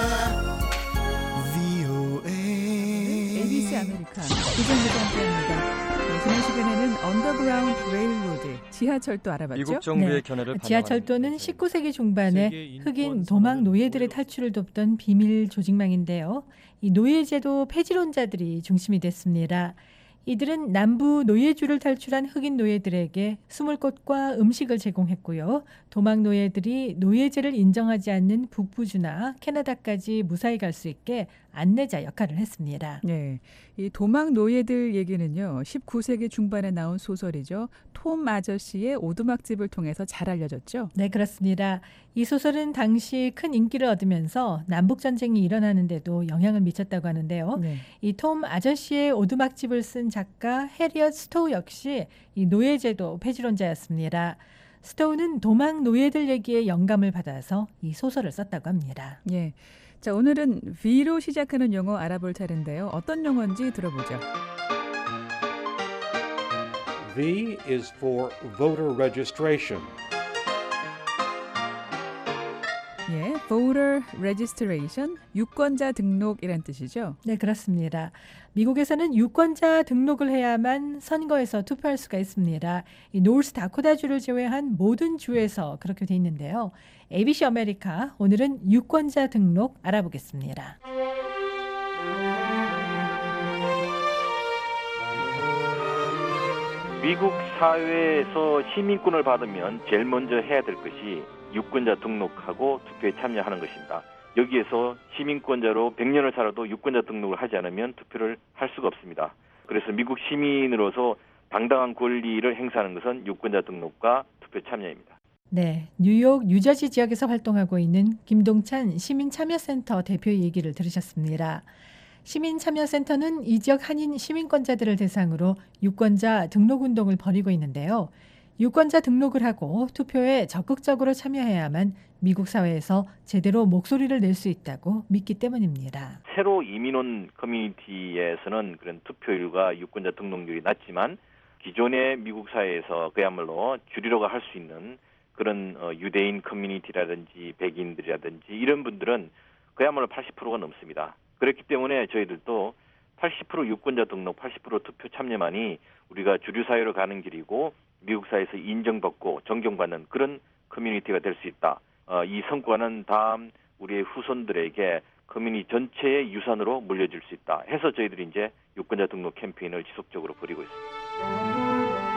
ABC 아메리카 이정미가 함께합니다. 지난 시간에는 언더그라운드 레일로드 지하철도 알아봤죠? 미국 정부의 네. 견해를 지하철도는 19세기 중반에 흑인 도망 노예들의 탈출을 돕던 비밀 조직망인데요. 이 노예제도 폐지론자들이 중심이 됐습니다. 이들은 남부 노예주를 탈출한 흑인 노예들에게 숨을 곳과 음식을 제공했고요. 도망 노예들이 노예제를 인정하지 않는 북부주나 캐나다까지 무사히 갈 수 있게 안내자 역할을 했습니다. 네, 이 도망 노예들 얘기는요. 19세기 중반에 나온 소설이죠. 톰 아저씨의 오두막집을 통해서 잘 알려졌죠. 네, 그렇습니다. 이 소설은 당시 큰 인기를 얻으면서 남북전쟁이 일어나는데도 영향을 미쳤다고 하는데요. 네. 이 톰 아저씨의 오두막집을 쓴 작가 해리엇 스토우 역시 이 노예제도 폐지론자였습니다. 스토우는 도망 노예들 얘기에 영감을 받아서 이 소설을 썼다고 합니다. 예. 자, 오늘은 V로 시작하는 용어 알아볼 차례인데요. 어떤 용어인지 들어보죠. V is for voter registration. 예, voter registration, 유권자 등록이란 뜻이죠. 네, 그렇습니다. 미국에서는 유권자 등록을 해야만 선거에서 투표할 수가 있습니다. 이 노스 다코타주를 제외한 모든 주에서 그렇게 돼 있는데요. ABC 아메리카 오늘은 유권자 등록 알아보겠습니다. 미국 사회에서 시민권을 받으면 제일 먼저 해야 될 것이 유권자 등록하고 투표에 참여하는 것입니다. 여기에서 시민권자로 100년을 살아도 유권자 등록을 하지 않으면 투표를 할 수가 없습니다. 그래서 미국 시민으로서 당당한 권리를 행사하는 것은 유권자 등록과 투표 참여입니다. 네, 뉴욕, 뉴저지 지역에서 활동하고 있는 김동찬 시민참여센터 대표의 얘기를 들으셨습니다. 시민참여센터는 이 지역 한인 시민권자들을 대상으로 유권자 등록운동을 벌이고 있는데요. 유권자 등록을 하고 투표에 적극적으로 참여해야만 미국 사회에서 제대로 목소리를 낼 수 있다고 믿기 때문입니다. 새로 이민 온 커뮤니티에서는 그런 투표율과 유권자 등록률이 낮지만 기존의 미국 사회에서 그야말로 주류라고 할 수 있는 그런 유대인 커뮤니티라든지 백인들이라든지 이런 분들은 그야말로 80%가 넘습니다. 그렇기 때문에 저희들도 80% 유권자 등록, 80% 투표 참여만이 우리가 주류 사회로 가는 길이고 미국 사회에서 인정받고 존경받는 그런 커뮤니티가 될 수 있다. 이 성과는 다음 우리의 후손들에게 커뮤니티 전체의 유산으로 물려줄 수 있다. 해서 저희들이 이제 유권자 등록 캠페인을 지속적으로 벌이고 있습니다.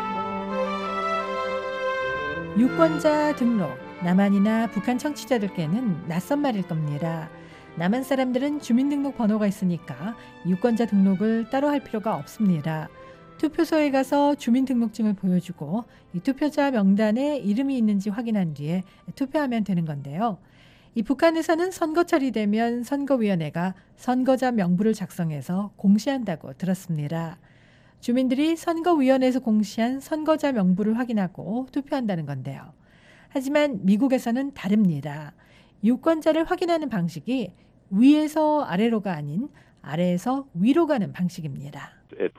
유권자 등록, 남한이나 북한 청취자들께는 낯선 말일 겁니다. 남한 사람들은 주민등록 번호가 있으니까 유권자 등록을 따로 할 필요가 없습니다. 투표소에 가서 주민등록증을 보여주고 이 투표자 명단에 이름이 있는지 확인한 뒤에 투표하면 되는 건데요. 이 북한에서는 선거철이 되면 선거위원회가 선거자 명부를 작성해서 공시한다고 들었습니다. 주민들이 선거위원회에서 공시한 선거자 명부를 확인하고 투표한다는 건데요. 하지만 미국에서는 다릅니다. 유권자를 확인하는 방식이 위에서 아래로가 아닌 아래에서 위로 가는 방식입니다.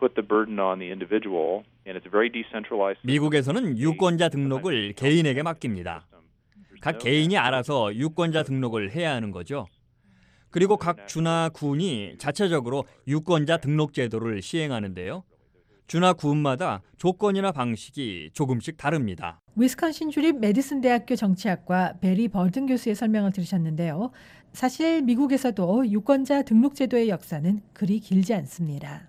미국에서는 유권자 등록을 개인에게 맡깁니다. 각 개인이 알아서 유권자 등록을 해야 하는 거죠. 그리고 각 주나 군이 자체적으로 유권자 등록 제도를 시행하는데요. 주나 군마다 조건이나 방식이 조금씩 다릅니다. 위스콘신 주립 메디슨 대학교 정치학과 베리 버든 교수의 설명을 들으셨는데요. 사실 미국에서도 유권자 등록 제도의 역사는 그리 길지 않습니다.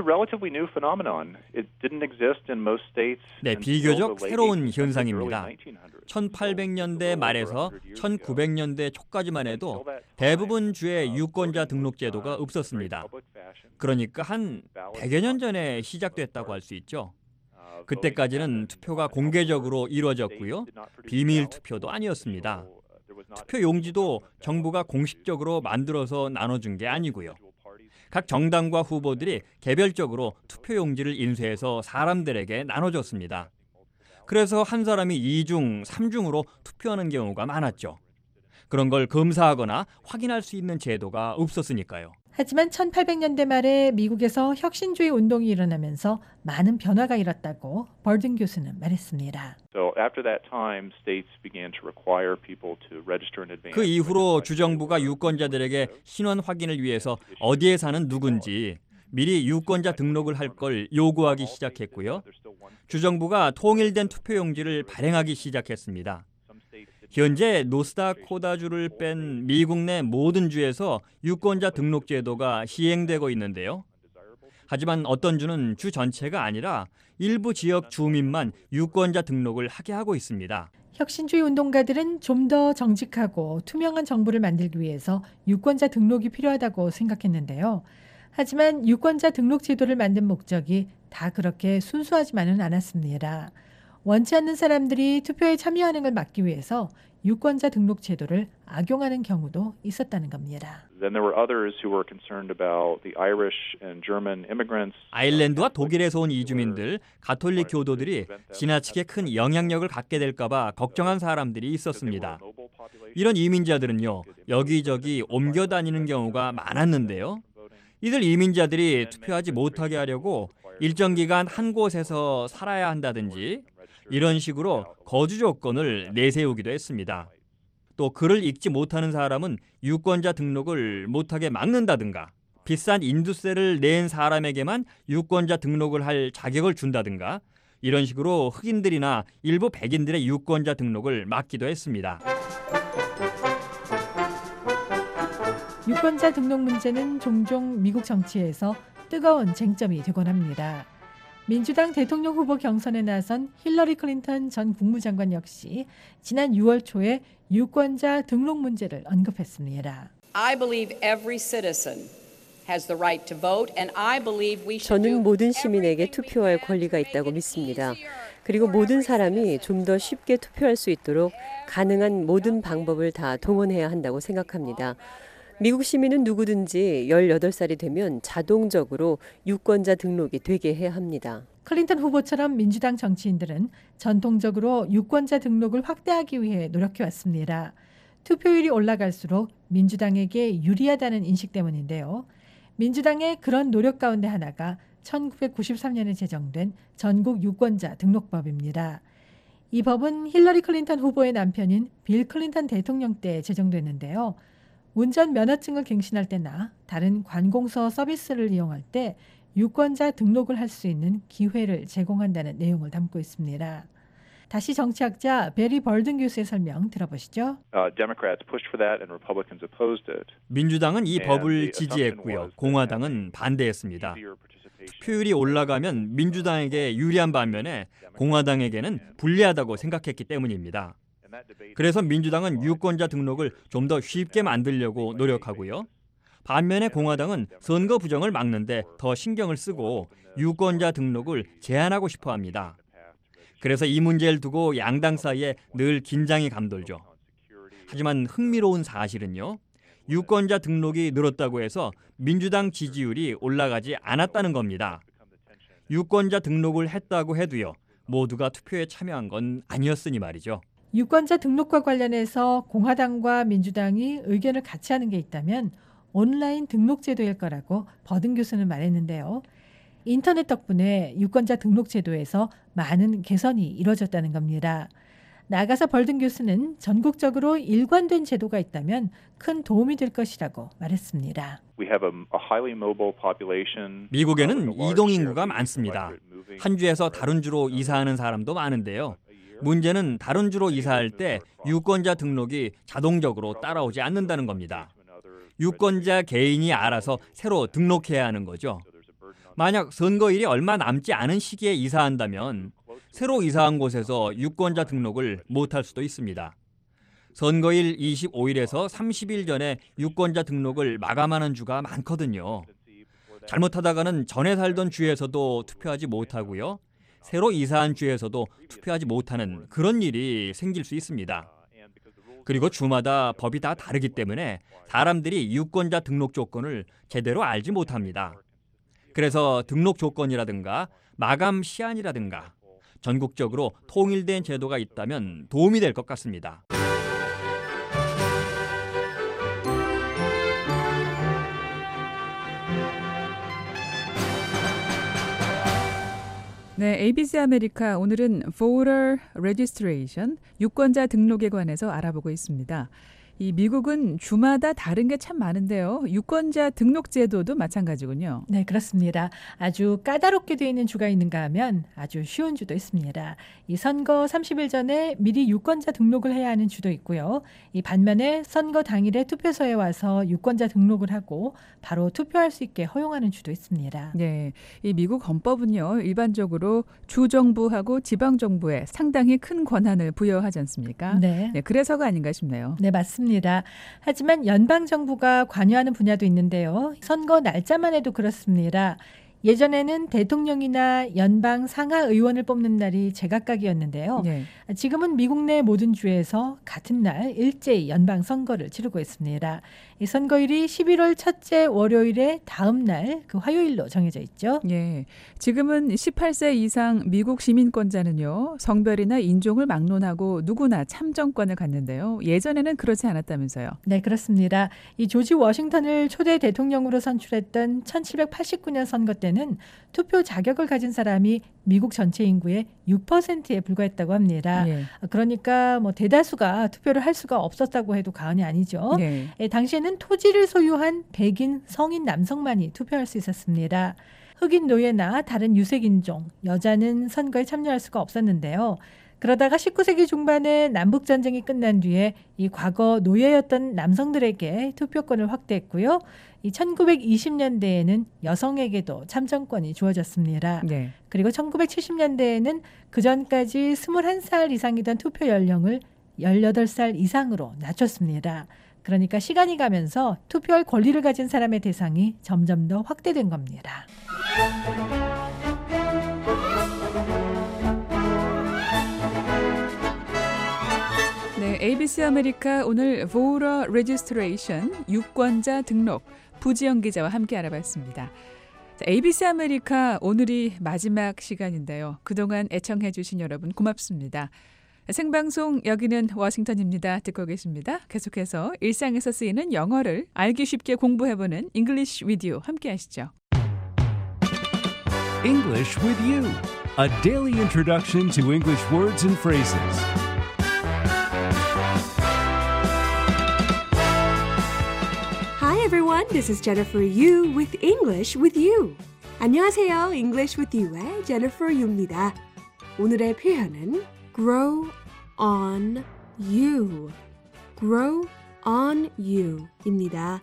네, 비교적 새로운 현상입니다. 1800년대 말에서 1900년대 초까지만 해도 대부분 주의 유권자 등록 제도가 없었습니다. 그러니까 한 100여 년 전에 시작됐다고 할 수 있죠. 그때까지는 투표가 공개적으로 이루어졌고요. 비밀 투표도 아니었습니다. 투표 용지도 정부가 공식적으로 만들어서 나눠준 게 아니고요. 각 정당과 후보들이 개별적으로 투표 용지를 인쇄해서 사람들에게 나눠줬습니다. 그래서 한 사람이 2중, 3중으로 투표하는 경우가 많았죠. 그런 걸 검사하거나 확인할 수 있는 제도가 없었으니까요. 하지만 1800년대 말에 미국에서 혁신주의 운동이 일어나면서 많은 변화가 일었다고 버든 교수는 말했습니다. 그 이후로 주정부가 유권자들에게 신원 확인을 위해서 어디에 사는 누군지 미리 유권자 등록을 할 걸 요구하기 시작했고요. 주정부가 통일된 투표용지를 발행하기 시작했습니다. 현재 노스다코다주를 뺀 미국 내 모든 주에서 유권자 등록 제도가 시행되고 있는데요. 하지만 어떤 주는 주 전체가 아니라 일부 지역 주민만 유권자 등록을 하게 하고 있습니다. 혁신주의 운동가들은 좀 더 정직하고 투명한 정부를 만들기 위해서 유권자 등록이 필요하다고 생각했는데요. 하지만 유권자 등록 제도를 만든 목적이 다 그렇게 순수하지만은 않았습니다. 원치 않는 사람들이 투표에 참여하는 걸 막기 위해서 유권자 등록 제도를 악용하는 경우도 있었다는 겁니다. 아일랜드와 독일에서 온 이주민들, 가톨릭 교도들이 지나치게 큰 영향력을 갖게 될까 봐 걱정한 사람들이 있었습니다. 이런 이민자들은요, 여기저기 옮겨 다니는 경우가 많았는데요. 이들 이민자들이 투표하지 못하게 하려고 일정 기간 한 곳에서 살아야 한다든지 이런 식으로 거주 조건을 내세우기도 했습니다. 또 글을 읽지 못하는 사람은 유권자 등록을 못하게 막는다든가 비싼 인두세를 낸 사람에게만 유권자 등록을 할 자격을 준다든가 이런 식으로 흑인들이나 일부 백인들의 유권자 등록을 막기도 했습니다. 유권자 등록 문제는 종종 미국 정치에서 뜨거운 쟁점이 되곤 합니다. 민주당 대통령 후보 경선에 나선 힐러리 클린턴 전 국무장관 역시 지난 6월 초에 유권자 등록 문제를 언급했습니다. 저는 모든 시민에게 투표할 권리가 있다고 믿습니다. 그리고 모든 사람이 좀 더 쉽게 투표할 수 있도록 가능한 모든 방법을 다 동원해야 한다고 생각합니다. 미국 시민은 누구든지 18살이 되면 자동적으로 유권자 등록이 되게 해야 합니다. 클린턴 후보처럼 민주당 정치인들은 전통적으로 유권자 등록을 확대하기 위해 노력해왔습니다. 투표율이 올라갈수록 민주당에게 유리하다는 인식 때문인데요. 민주당의 그런 노력 가운데 하나가 1993년에 제정된 전국 유권자 등록법입니다. 이 법은 힐러리 클린턴 후보의 남편인 빌 클린턴 대통령 때 제정됐는데요. 운전 면허증을 갱신할 때나 다른 관공서 서비스를 이용할 때 유권자 등록을 할 수 있는 기회를 제공한다는 내용을 담고 있습니다. 다시 정치학자 베리 벌든 교수의 설명 들어보시죠. 민주당은 이 법을 지지했고요. 공화당은 반대했습니다. 투표율이 올라가면 민주당에게 유리한 반면에 공화당에게는 불리하다고 생각했기 때문입니다. 그래서 민주당은 유권자 등록을 좀 더 쉽게 만들려고 노력하고요. 반면에 공화당은 선거 부정을 막는데 더 신경을 쓰고 유권자 등록을 제한하고 싶어 합니다. 그래서 이 문제를 두고 양당 사이에 늘 긴장이 감돌죠. 하지만 흥미로운 사실은요. 유권자 등록이 늘었다고 해서 민주당 지지율이 올라가지 않았다는 겁니다. 유권자 등록을 했다고 해도요. 모두가 투표에 참여한 건 아니었으니 말이죠. 유권자 등록과 관련해서 공화당과 민주당이 의견을 같이 하는 게 있다면 온라인 등록 제도일 거라고 버든 교수는 말했는데요. 인터넷 덕분에 유권자 등록 제도에서 많은 개선이 이루어졌다는 겁니다. 나아가서 벌든 교수는 전국적으로 일관된 제도가 있다면 큰 도움이 될 것이라고 말했습니다. 미국에는 이동 인구가 많습니다. 한 주에서 다른 주로 이사하는 사람도 많은데요. 문제는 다른 주로 이사할 때 유권자 등록이 자동적으로 따라오지 않는다는 겁니다. 유권자 개인이 알아서 새로 등록해야 하는 거죠. 만약 선거일이 얼마 남지 않은 시기에 이사한다면 새로 이사한 곳에서 유권자 등록을 못할 수도 있습니다. 선거일 25일에서 30일 전에 유권자 등록을 마감하는 주가 많거든요. 잘못하다가는 전에 살던 주에서도 투표하지 못하고요. 새로 이사한 주에서도 투표하지 못하는 그런 일이 생길 수 있습니다. 그리고 주마다 법이 다 다르기 때문에 사람들이 유권자 등록 조건을 제대로 알지 못합니다. 그래서 등록 조건이라든가 마감 시한이라든가 전국적으로 통일된 제도가 있다면 도움이 될 것 같습니다. 네, ABC 아메리카 오늘은 Voter Registration, 유권자 등록에 관해서 알아보고 있습니다. 이 미국은 주마다 다른 게 참 많은데요. 유권자 등록 제도도 마찬가지군요. 네, 그렇습니다. 아주 까다롭게 되어 있는 주가 있는가 하면 아주 쉬운 주도 있습니다. 이 선거 30일 전에 미리 유권자 등록을 해야 하는 주도 있고요. 이 반면에 선거 당일에 투표소에 와서 유권자 등록을 하고 바로 투표할 수 있게 허용하는 주도 있습니다. 네, 이 미국 헌법은요. 일반적으로 주정부하고 지방정부에 상당히 큰 권한을 부여하지 않습니까? 네. 네, 그래서가 아닌가 싶네요. 네, 맞습니다. 하지만 연방정부가 관여하는 분야도 있는데요. 선거 날짜만 해도 그렇습니다. 예전에는 대통령이나 연방 상하 의원을 뽑는 날이 제각각이었는데요. 네. 지금은 미국 내 모든 주에서 같은 날 일제히 연방 선거를 치르고 있습니다. 이 선거일이 11월 첫째 월요일의 다음 날 그 화요일로 정해져 있죠. 예. 지금은 18세 이상 미국 시민권자는요. 성별이나 인종을 막론하고 누구나 참정권을 갖는데요. 예전에는 그렇지 않았다면서요. 네, 그렇습니다. 이 조지 워싱턴을 초대 대통령으로 선출했던 1789년 선거 때는 투표 자격을 가진 사람이 미국 전체 인구의 6%에 불과했다고 합니다. 예. 그러니까 뭐 대다수가 투표를 할 수가 없었다고 해도 과언이 아니죠. 예. 당시에는 토지를 소유한 백인 성인 남성만이 투표할 수 있었습니다. 흑인 노예나 다른 유색인종, 여자는 선거에 참여할 수가 없었는데요. 그러다가 19세기 중반에 남북전쟁이 끝난 뒤에 이 과거 노예였던 남성들에게 투표권을 확대했고요. 이 1920년대에는 여성에게도 참정권이 주어졌습니다. 네. 그리고 1970년대에는 그전까지 21살 이상이던 투표 연령을 18살 이상으로 낮췄습니다. 그러니까 시간이 가면서 투표할 권리를 가진 사람의 대상이 점점 더 확대된 겁니다. 네, ABC 아메리카 오늘 Voter Registration, 유권자 등록, 부지영 기자와 함께 알아봤습니다. 자, ABC 아메리카 오늘이 마지막 시간인데요. 그동안 애청해 주신 여러분 고맙습니다. 생방송 여기는 워싱턴입니다. 듣고 계십니다. 계속해서 일상에서 쓰이는 영어를 알기 쉽게 공부해보는 English with You 함께 하시죠. English with You, a daily introduction to English words and phrases. Hi everyone, this is Jennifer Yu with English with You. 안녕하세요, English with You의 Jennifer Yu입니다. 오늘의 표현은 grow on you, grow on you입니다.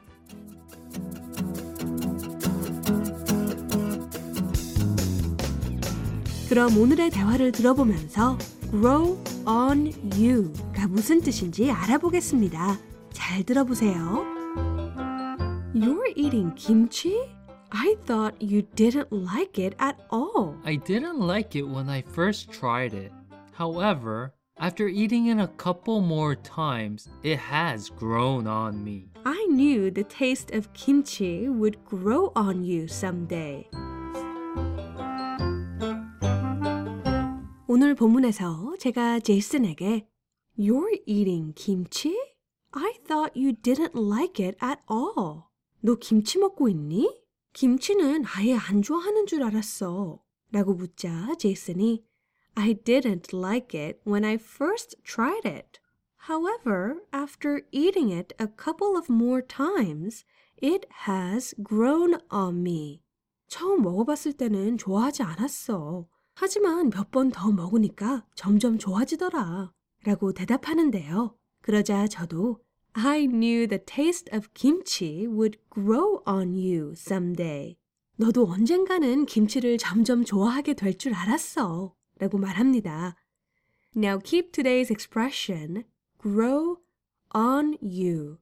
그럼 오늘의 대화를 들어보면서 grow on you가 무슨 뜻인지 알아보겠습니다. 잘 들어보세요. You're eating kimchi? I thought you didn't like it at all. I didn't like it when I first tried it. However, After eating it a couple more times, it has grown on me. I knew the taste of kimchi would grow on you someday. 오늘 본문에서 제가 제이슨에게 You're eating kimchi? I thought you didn't like it at all. 너 김치 먹고 있니? 김치는 아예 안 좋아하는 줄 알았어. 라고 묻자 제이슨이 I didn't like it when I first tried it. However, after eating it a couple of more times, it has grown on me. 처음 먹어봤을 때는 좋아하지 않았어. 하지만 몇 번 더 먹으니까 점점 좋아지더라. 라고 대답하는데요. 그러자 저도 I knew the taste of kimchi would grow on you someday. 너도 언젠가는 김치를 점점 좋아하게 될 줄 알았어. 라고 말합니다. Now keep today's expression grow on you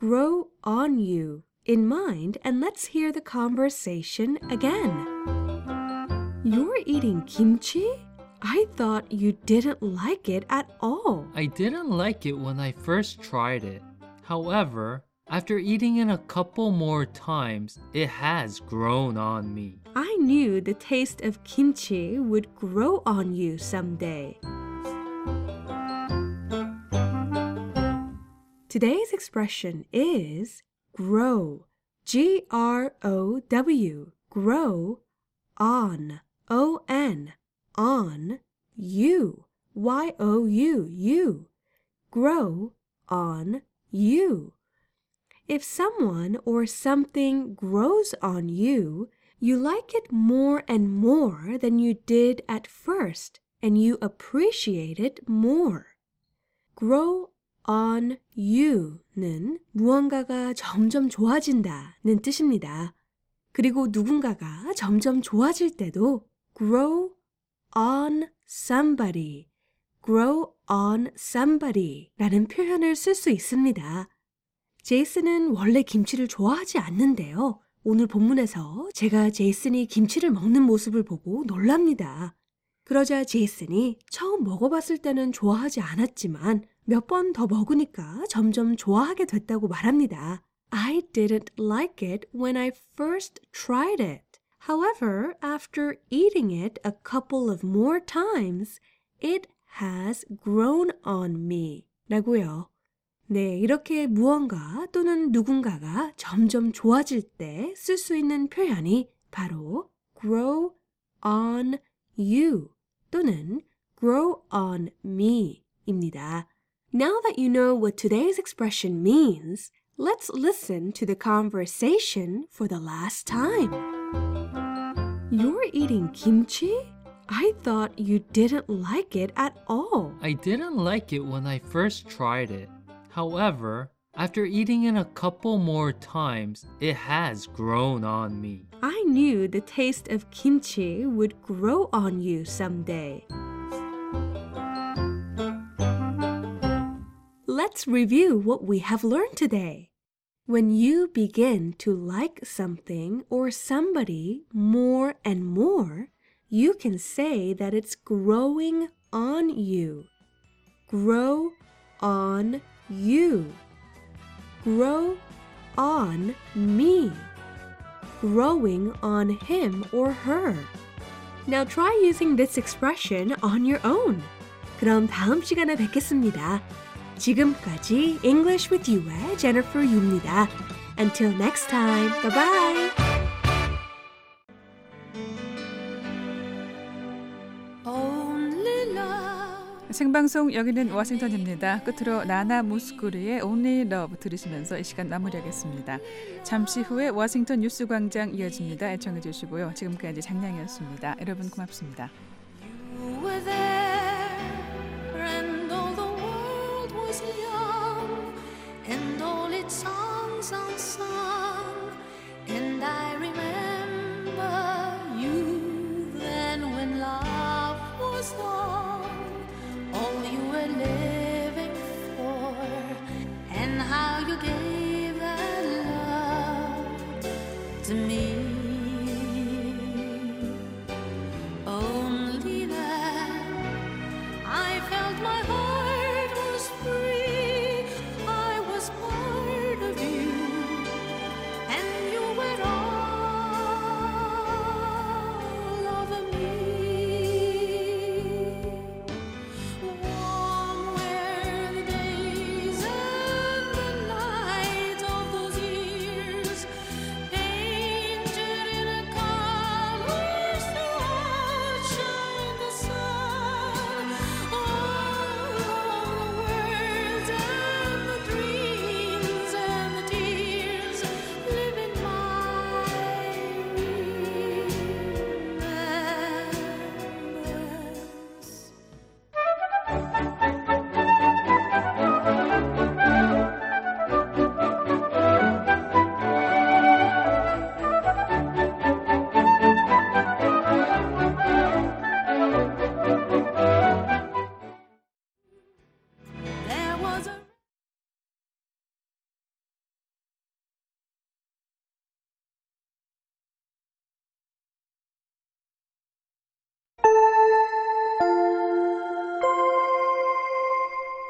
in mind and let's hear the conversation again. You're eating kimchi? I thought you didn't like it at all. I didn't like it when I first tried it. However, after eating it a couple more times, it has grown on me. I knew the taste of kimchi would grow on you someday. Today's expression is grow. G-R-O-W. Grow on. O-N. On. You. Y-O-U. You. Grow on you. If someone or something grows on you, you like it more and more than you did at first, and you appreciate it more. Grow on you는 무언가가 점점 좋아진다는 뜻입니다. 그리고 누군가가 점점 좋아질 때도 grow on somebody, grow on somebody 라는 표현을 쓸 수 있습니다. 제이슨은 원래 김치를 좋아하지 않는데요. 오늘 본문에서 제가 제이슨이 김치를 먹는 모습을 보고 놀랍니다. 그러자 제이슨이 처음 먹어봤을 때는 좋아하지 않았지만 몇 번 더 먹으니까 점점 좋아하게 됐다고 말합니다. I didn't like it when I first tried it. However, after eating it a couple of more times, it has grown on me. 라고요. 네, 이렇게 무언가 또는 누군가가 점점 좋아질 때 쓸 수 있는 표현이 바로 grow on you 또는 grow on me 입니다. Now that you know what today's expression means, let's listen to the conversation for the last time. You're eating kimchi? I thought you didn't like it at all. I didn't like it when I first tried it. However, after eating it a couple more times, it has grown on me. I knew the taste of kimchi would grow on you someday. Let's review what we have learned today. When you begin to like something or somebody more and more, you can say that it's growing on you. Grow on you. Grow on me. Growing on him or her. Now try using this expression on your own. 그럼 다음 시간에 뵙겠습니다. 지금까지 English with You의 Jennifer Yu입니다. Until next time, bye bye. 생방송 여기는 워싱턴입니다. 끝으로 나나 무스쿠르의 Only Love 들으시면서 이 시간 마무리하겠습니다. 잠시 후에 워싱턴 뉴스광장 이어집니다. 애청해 주시고요. 지금까지 장량이었습니다. 여러분 고맙습니다. You were there and all the world was young and all its songs unsung and I remember you then when love was long. All you were living for and how you gave that love to me. Only then I felt my heart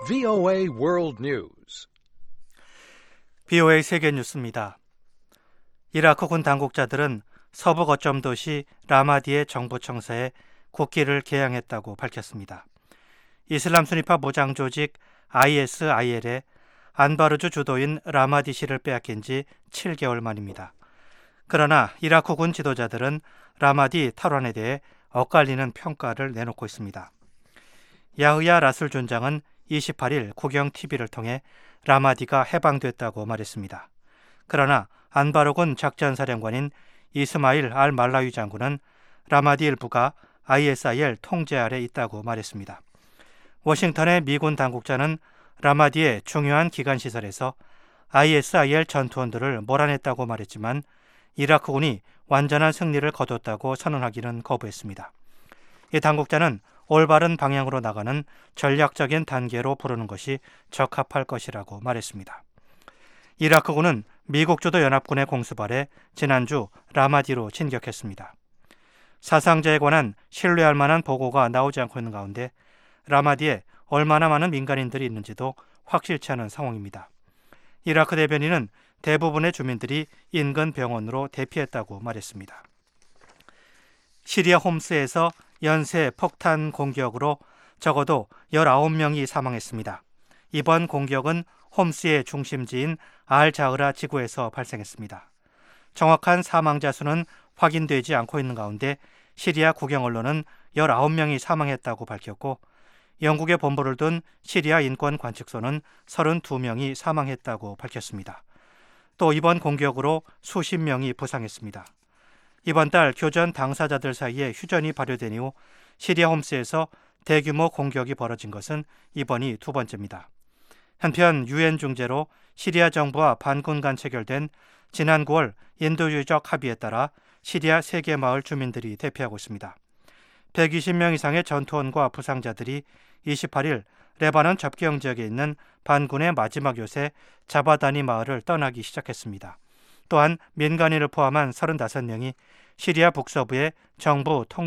VOA World News. VOA 세계 뉴스입니다. 이라크군 당국자들은 서부 거점 도시 라마디의 정부 청사에 국기를 개양했다고 밝혔습니다. 이슬람 순위파 무장 조직 ISIL의 안바르주 주도인 라마디시를 빼앗긴 지 7개월 만입니다. 그러나 이라크군 지도자들은 라마디 탈환에 대해 엇갈리는 평가를 내놓고 있습니다. 야흐야 라술 존장은 28일 국영 TV를 통해 라마디가 해방됐다고 말했습니다. 그러나 안바르군 작전사령관인 이스마일 알 말라위 장군은 라마디 일부가 ISIL 통제 아래 있다고 말했습니다. 워싱턴의 미군 당국자는 라마디의 중요한 기관시설에서 ISIL 전투원들을 몰아냈다고 말했지만 이라크군이 완전한 승리를 거뒀다고 선언하기는 거부했습니다. 이 당국자는 올바른 방향으로 나가는 전략적인 단계로 부르는 것이 적합할 것이라고 말했습니다. 이라크군은 미국 주도 연합군의 공수발에 지난주 라마디로 진격했습니다. 사상자에 관한 신뢰할 만한 보고가 나오지 않고 있는 가운데 라마디에 얼마나 많은 민간인들이 있는지도 확실치 않은 상황입니다. 이라크 대변인은 대부분의 주민들이 인근 병원으로 대피했다고 말했습니다. 시리아 홈스에서 연쇄 폭탄 공격으로 적어도 19명이 사망했습니다. 이번 공격은 홈스의 중심지인 알자흐라 지구에서 발생했습니다. 정확한 사망자 수는 확인되지 않고 있는 가운데 시리아 국영 언론은 19명이 사망했다고 밝혔고 영국의 본부를 둔 시리아 인권관측소는 32명이 사망했다고 밝혔습니다. 또 이번 공격으로 수십 명이 부상했습니다. 이번 달 교전 당사자들 사이에 휴전이 발효된 이후 시리아 홈스에서 대규모 공격이 벌어진 것은 이번이 두 번째입니다. 한편 유엔 중재로 시리아 정부와 반군 간 체결된 지난 9월 인도주의적 합의에 따라 시리아 3개 마을 주민들이 대피하고 있습니다. 120명 이상의 전투원과 부상자들이 28일 레바논 접경 지역에 있는 반군의 마지막 요새 자바다니 마을을 떠나기 시작했습니다. 또한 민간인을 포함한 35명이 시리아 북서부의 정부